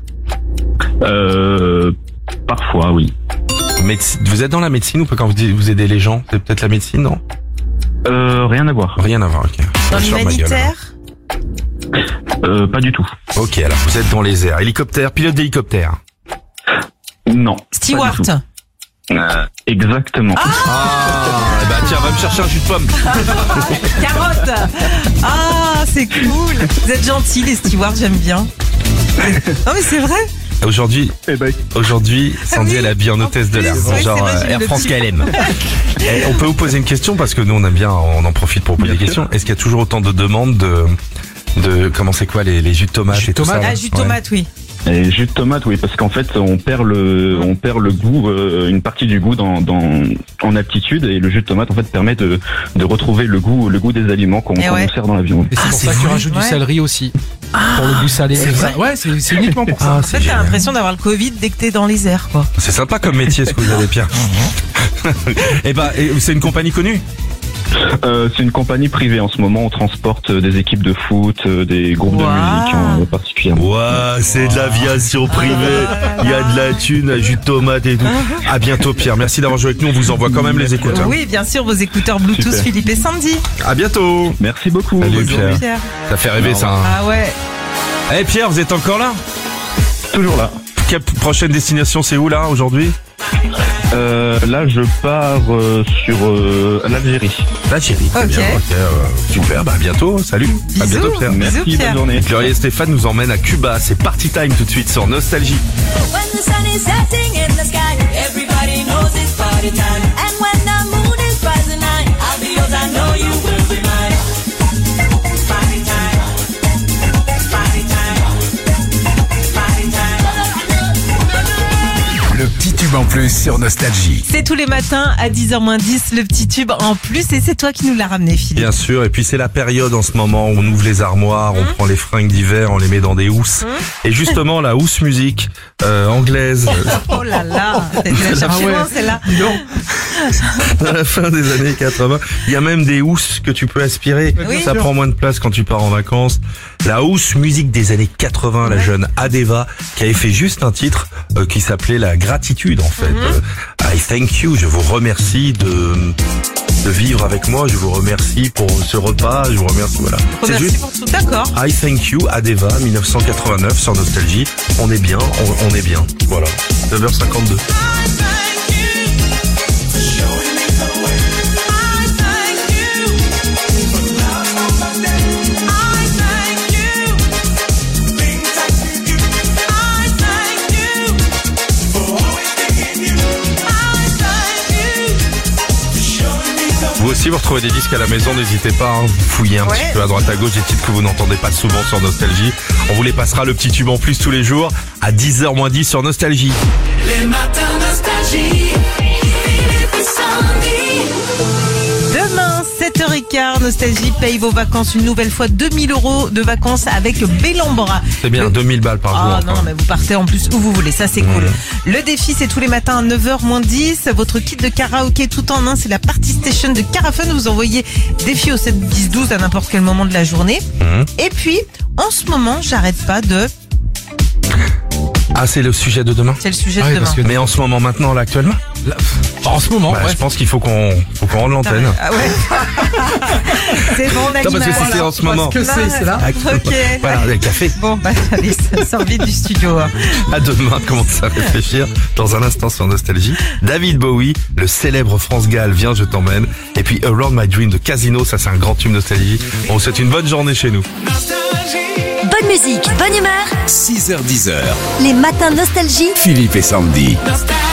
Euh, parfois, oui. Médecine, vous êtes dans la médecine ou pas quand vous dites vous aidez les gens? C'est peut-être la médecine, non? Euh, rien à voir. Rien à voir, ok. Dans Je ferme ma gueule, l'humanitaire? Euh, pas du tout. alors. Ok, alors vous êtes dans les airs. Hélicoptère, pilote d'hélicoptère. Non. Steward? Pas du tout. Euh, exactement. Ah, eh ben tiens, va me chercher un jus de pomme. Carotte! Ah, c'est cool! Vous êtes gentils, les stewards, j'aime bien. Non, mais c'est vrai! Aujourd'hui, Eh ben, aujourd'hui, Sandy oui, elle habille en en hôtesse de plus, l'air, oui, genre c'est vrai, euh, j'ai Air le France petit- K L M. Et on peut vous poser une question parce que nous on aime bien, on en profite pour poser Bien des sûr. questions. Est-ce qu'il y a toujours autant de demandes de, de comment c'est quoi les, les jus de tomates Jus et de tout ça tomate. là Ah, jus de Ouais. tomate, oui. et jus de tomate, oui, parce qu'en fait, on perd le, on perd le goût, euh, une partie du goût dans, dans, en aptitude, et le jus de tomate, en fait, permet de, de retrouver le goût, le goût des aliments qu'on Eh qu'on ouais. nous sert dans la viande. Et c'est Ah, pour c'est ça que tu vrai, rajoutes ouais. du céleri aussi. Pour le goût salé. C'est comme ça. vrai Ouais, c'est c'est uniquement pour ça. Ah, En c'est fait, t'as génial. l'impression d'avoir le Covid dès que t'es dans les airs, quoi. C'est sympa comme métier ce que vous avez, Pierre. Et ben, et c'est une compagnie connue. Euh, c'est une compagnie privée en ce moment. On transporte euh, des équipes de foot, euh, des groupes de Wow. musique en euh, particulièrement. Ouah, c'est de l'aviation privée. Il y a de la thune, jus de tomate et tout. À bientôt, Pierre. Merci d'avoir joué avec nous. On vous envoie quand même les écouteurs. Oui, bien sûr, vos écouteurs Bluetooth, Super. Philippe et Sandy. À bientôt. Merci beaucoup. Salut, Bonne Pierre. journée. Pierre. Ça fait rêver, ça. hein. Ah ouais. Eh Pierre, vous êtes encore là? Toujours là. Quelle prochaine destination, c'est où là aujourd'hui? Euh, là, je pars euh, sur euh, l'Algérie. L'Algérie. Très Ok. bien. Ok, euh, super. Bah à bientôt. Salut. À Bisous. bientôt, Pierre. Bisous, Merci, Pierre. bonne journée. Gloria et Stéphane nous emmènent à Cuba. C'est party time tout de suite sur Nostalgie. When the sun is setting in the sky, everybody knows it's party time. And when the moon is rising high, I'll be yours, I know you will be mine. Party time. Party time. Party time. Le petit tube en plus sur Nostalgie. C'est tous les matins à dix heures moins dix, le petit tube en plus, et c'est toi qui nous l'as ramené, Philippe. Bien sûr, et puis c'est la période en ce moment où on ouvre les armoires, on prend les fringues d'hiver, on les met dans des housses. Et justement, la housse musique euh, anglaise, Oh là là, t'as dû la chercher ouais. loin, celle-là. à la fin des années quatre-vingts, il y a même des housses que tu peux aspirer. Oui. Ça prend moins de place quand tu pars en vacances. La housse musique des années quatre-vingts, la jeune Adeva, qui avait fait juste un titre euh, qui s'appelait La Gratitude en fait. Euh, I thank you, je vous remercie de de vivre avec moi, je vous remercie pour ce repas, je vous remercie, voilà. C'est Merci juste pour tout, d'accord. I Thank You, Adeva, dix-neuf cent quatre-vingt-neuf sur Nostalgie. On est bien, on, on est bien. Voilà. neuf heures cinquante-deux. Vous aussi, vous retrouvez des disques à la maison, n'hésitez pas, hein, vous fouillez un Ouais. petit peu à droite à gauche, des titres que vous n'entendez pas souvent sur Nostalgie. On vous les passera le petit tube en plus tous les jours à dix heures moins dix sur Nostalgie. Les matins nostalgie. Philippe et Sandy. Demain, sept heures quinze, Nostalgie paye vos vacances une nouvelle fois deux mille euros de vacances avec Bellambra. C'est bien, deux mille balles par jour. Ah encore. non, mais vous partez en plus où vous voulez, ça c'est cool. Le défi, c'est tous les matins à neuf heures moins dix. Votre kit de karaoké tout en un, c'est la Party Station de Carafun. Vous envoyez défi au sept dix douze à n'importe quel moment de la journée. Mhm. Et puis, en ce moment, j'arrête pas de... Ah, c'est le sujet de demain. C'est le sujet Ah de oui, demain. parce que Mais en ce moment, maintenant, là, actuellement, là, en ce moment, bah, ouais. je pense qu'il faut qu'on faut qu'on rende l'antenne. Ah ouais. C'est bon, on a Non, parce que l'image. c'était en ce moment. Parce que c'est, c'est là. Ok. Voilà, le café. Bon, bah, allez, sors vite du studio. hein. À demain, commence à réfléchir. Dans un instant sur Nostalgie. David Bowie, le célèbre France Gall, Viens, je t'emmène. Et puis Around My Dream de Casino, ça c'est un grand tube Nostalgie. On vous souhaite une bonne journée chez nous. Bonne musique, bonne humeur. six heures dix heures. Les matins nostalgie. Philippe et Sandy. Nostalgie.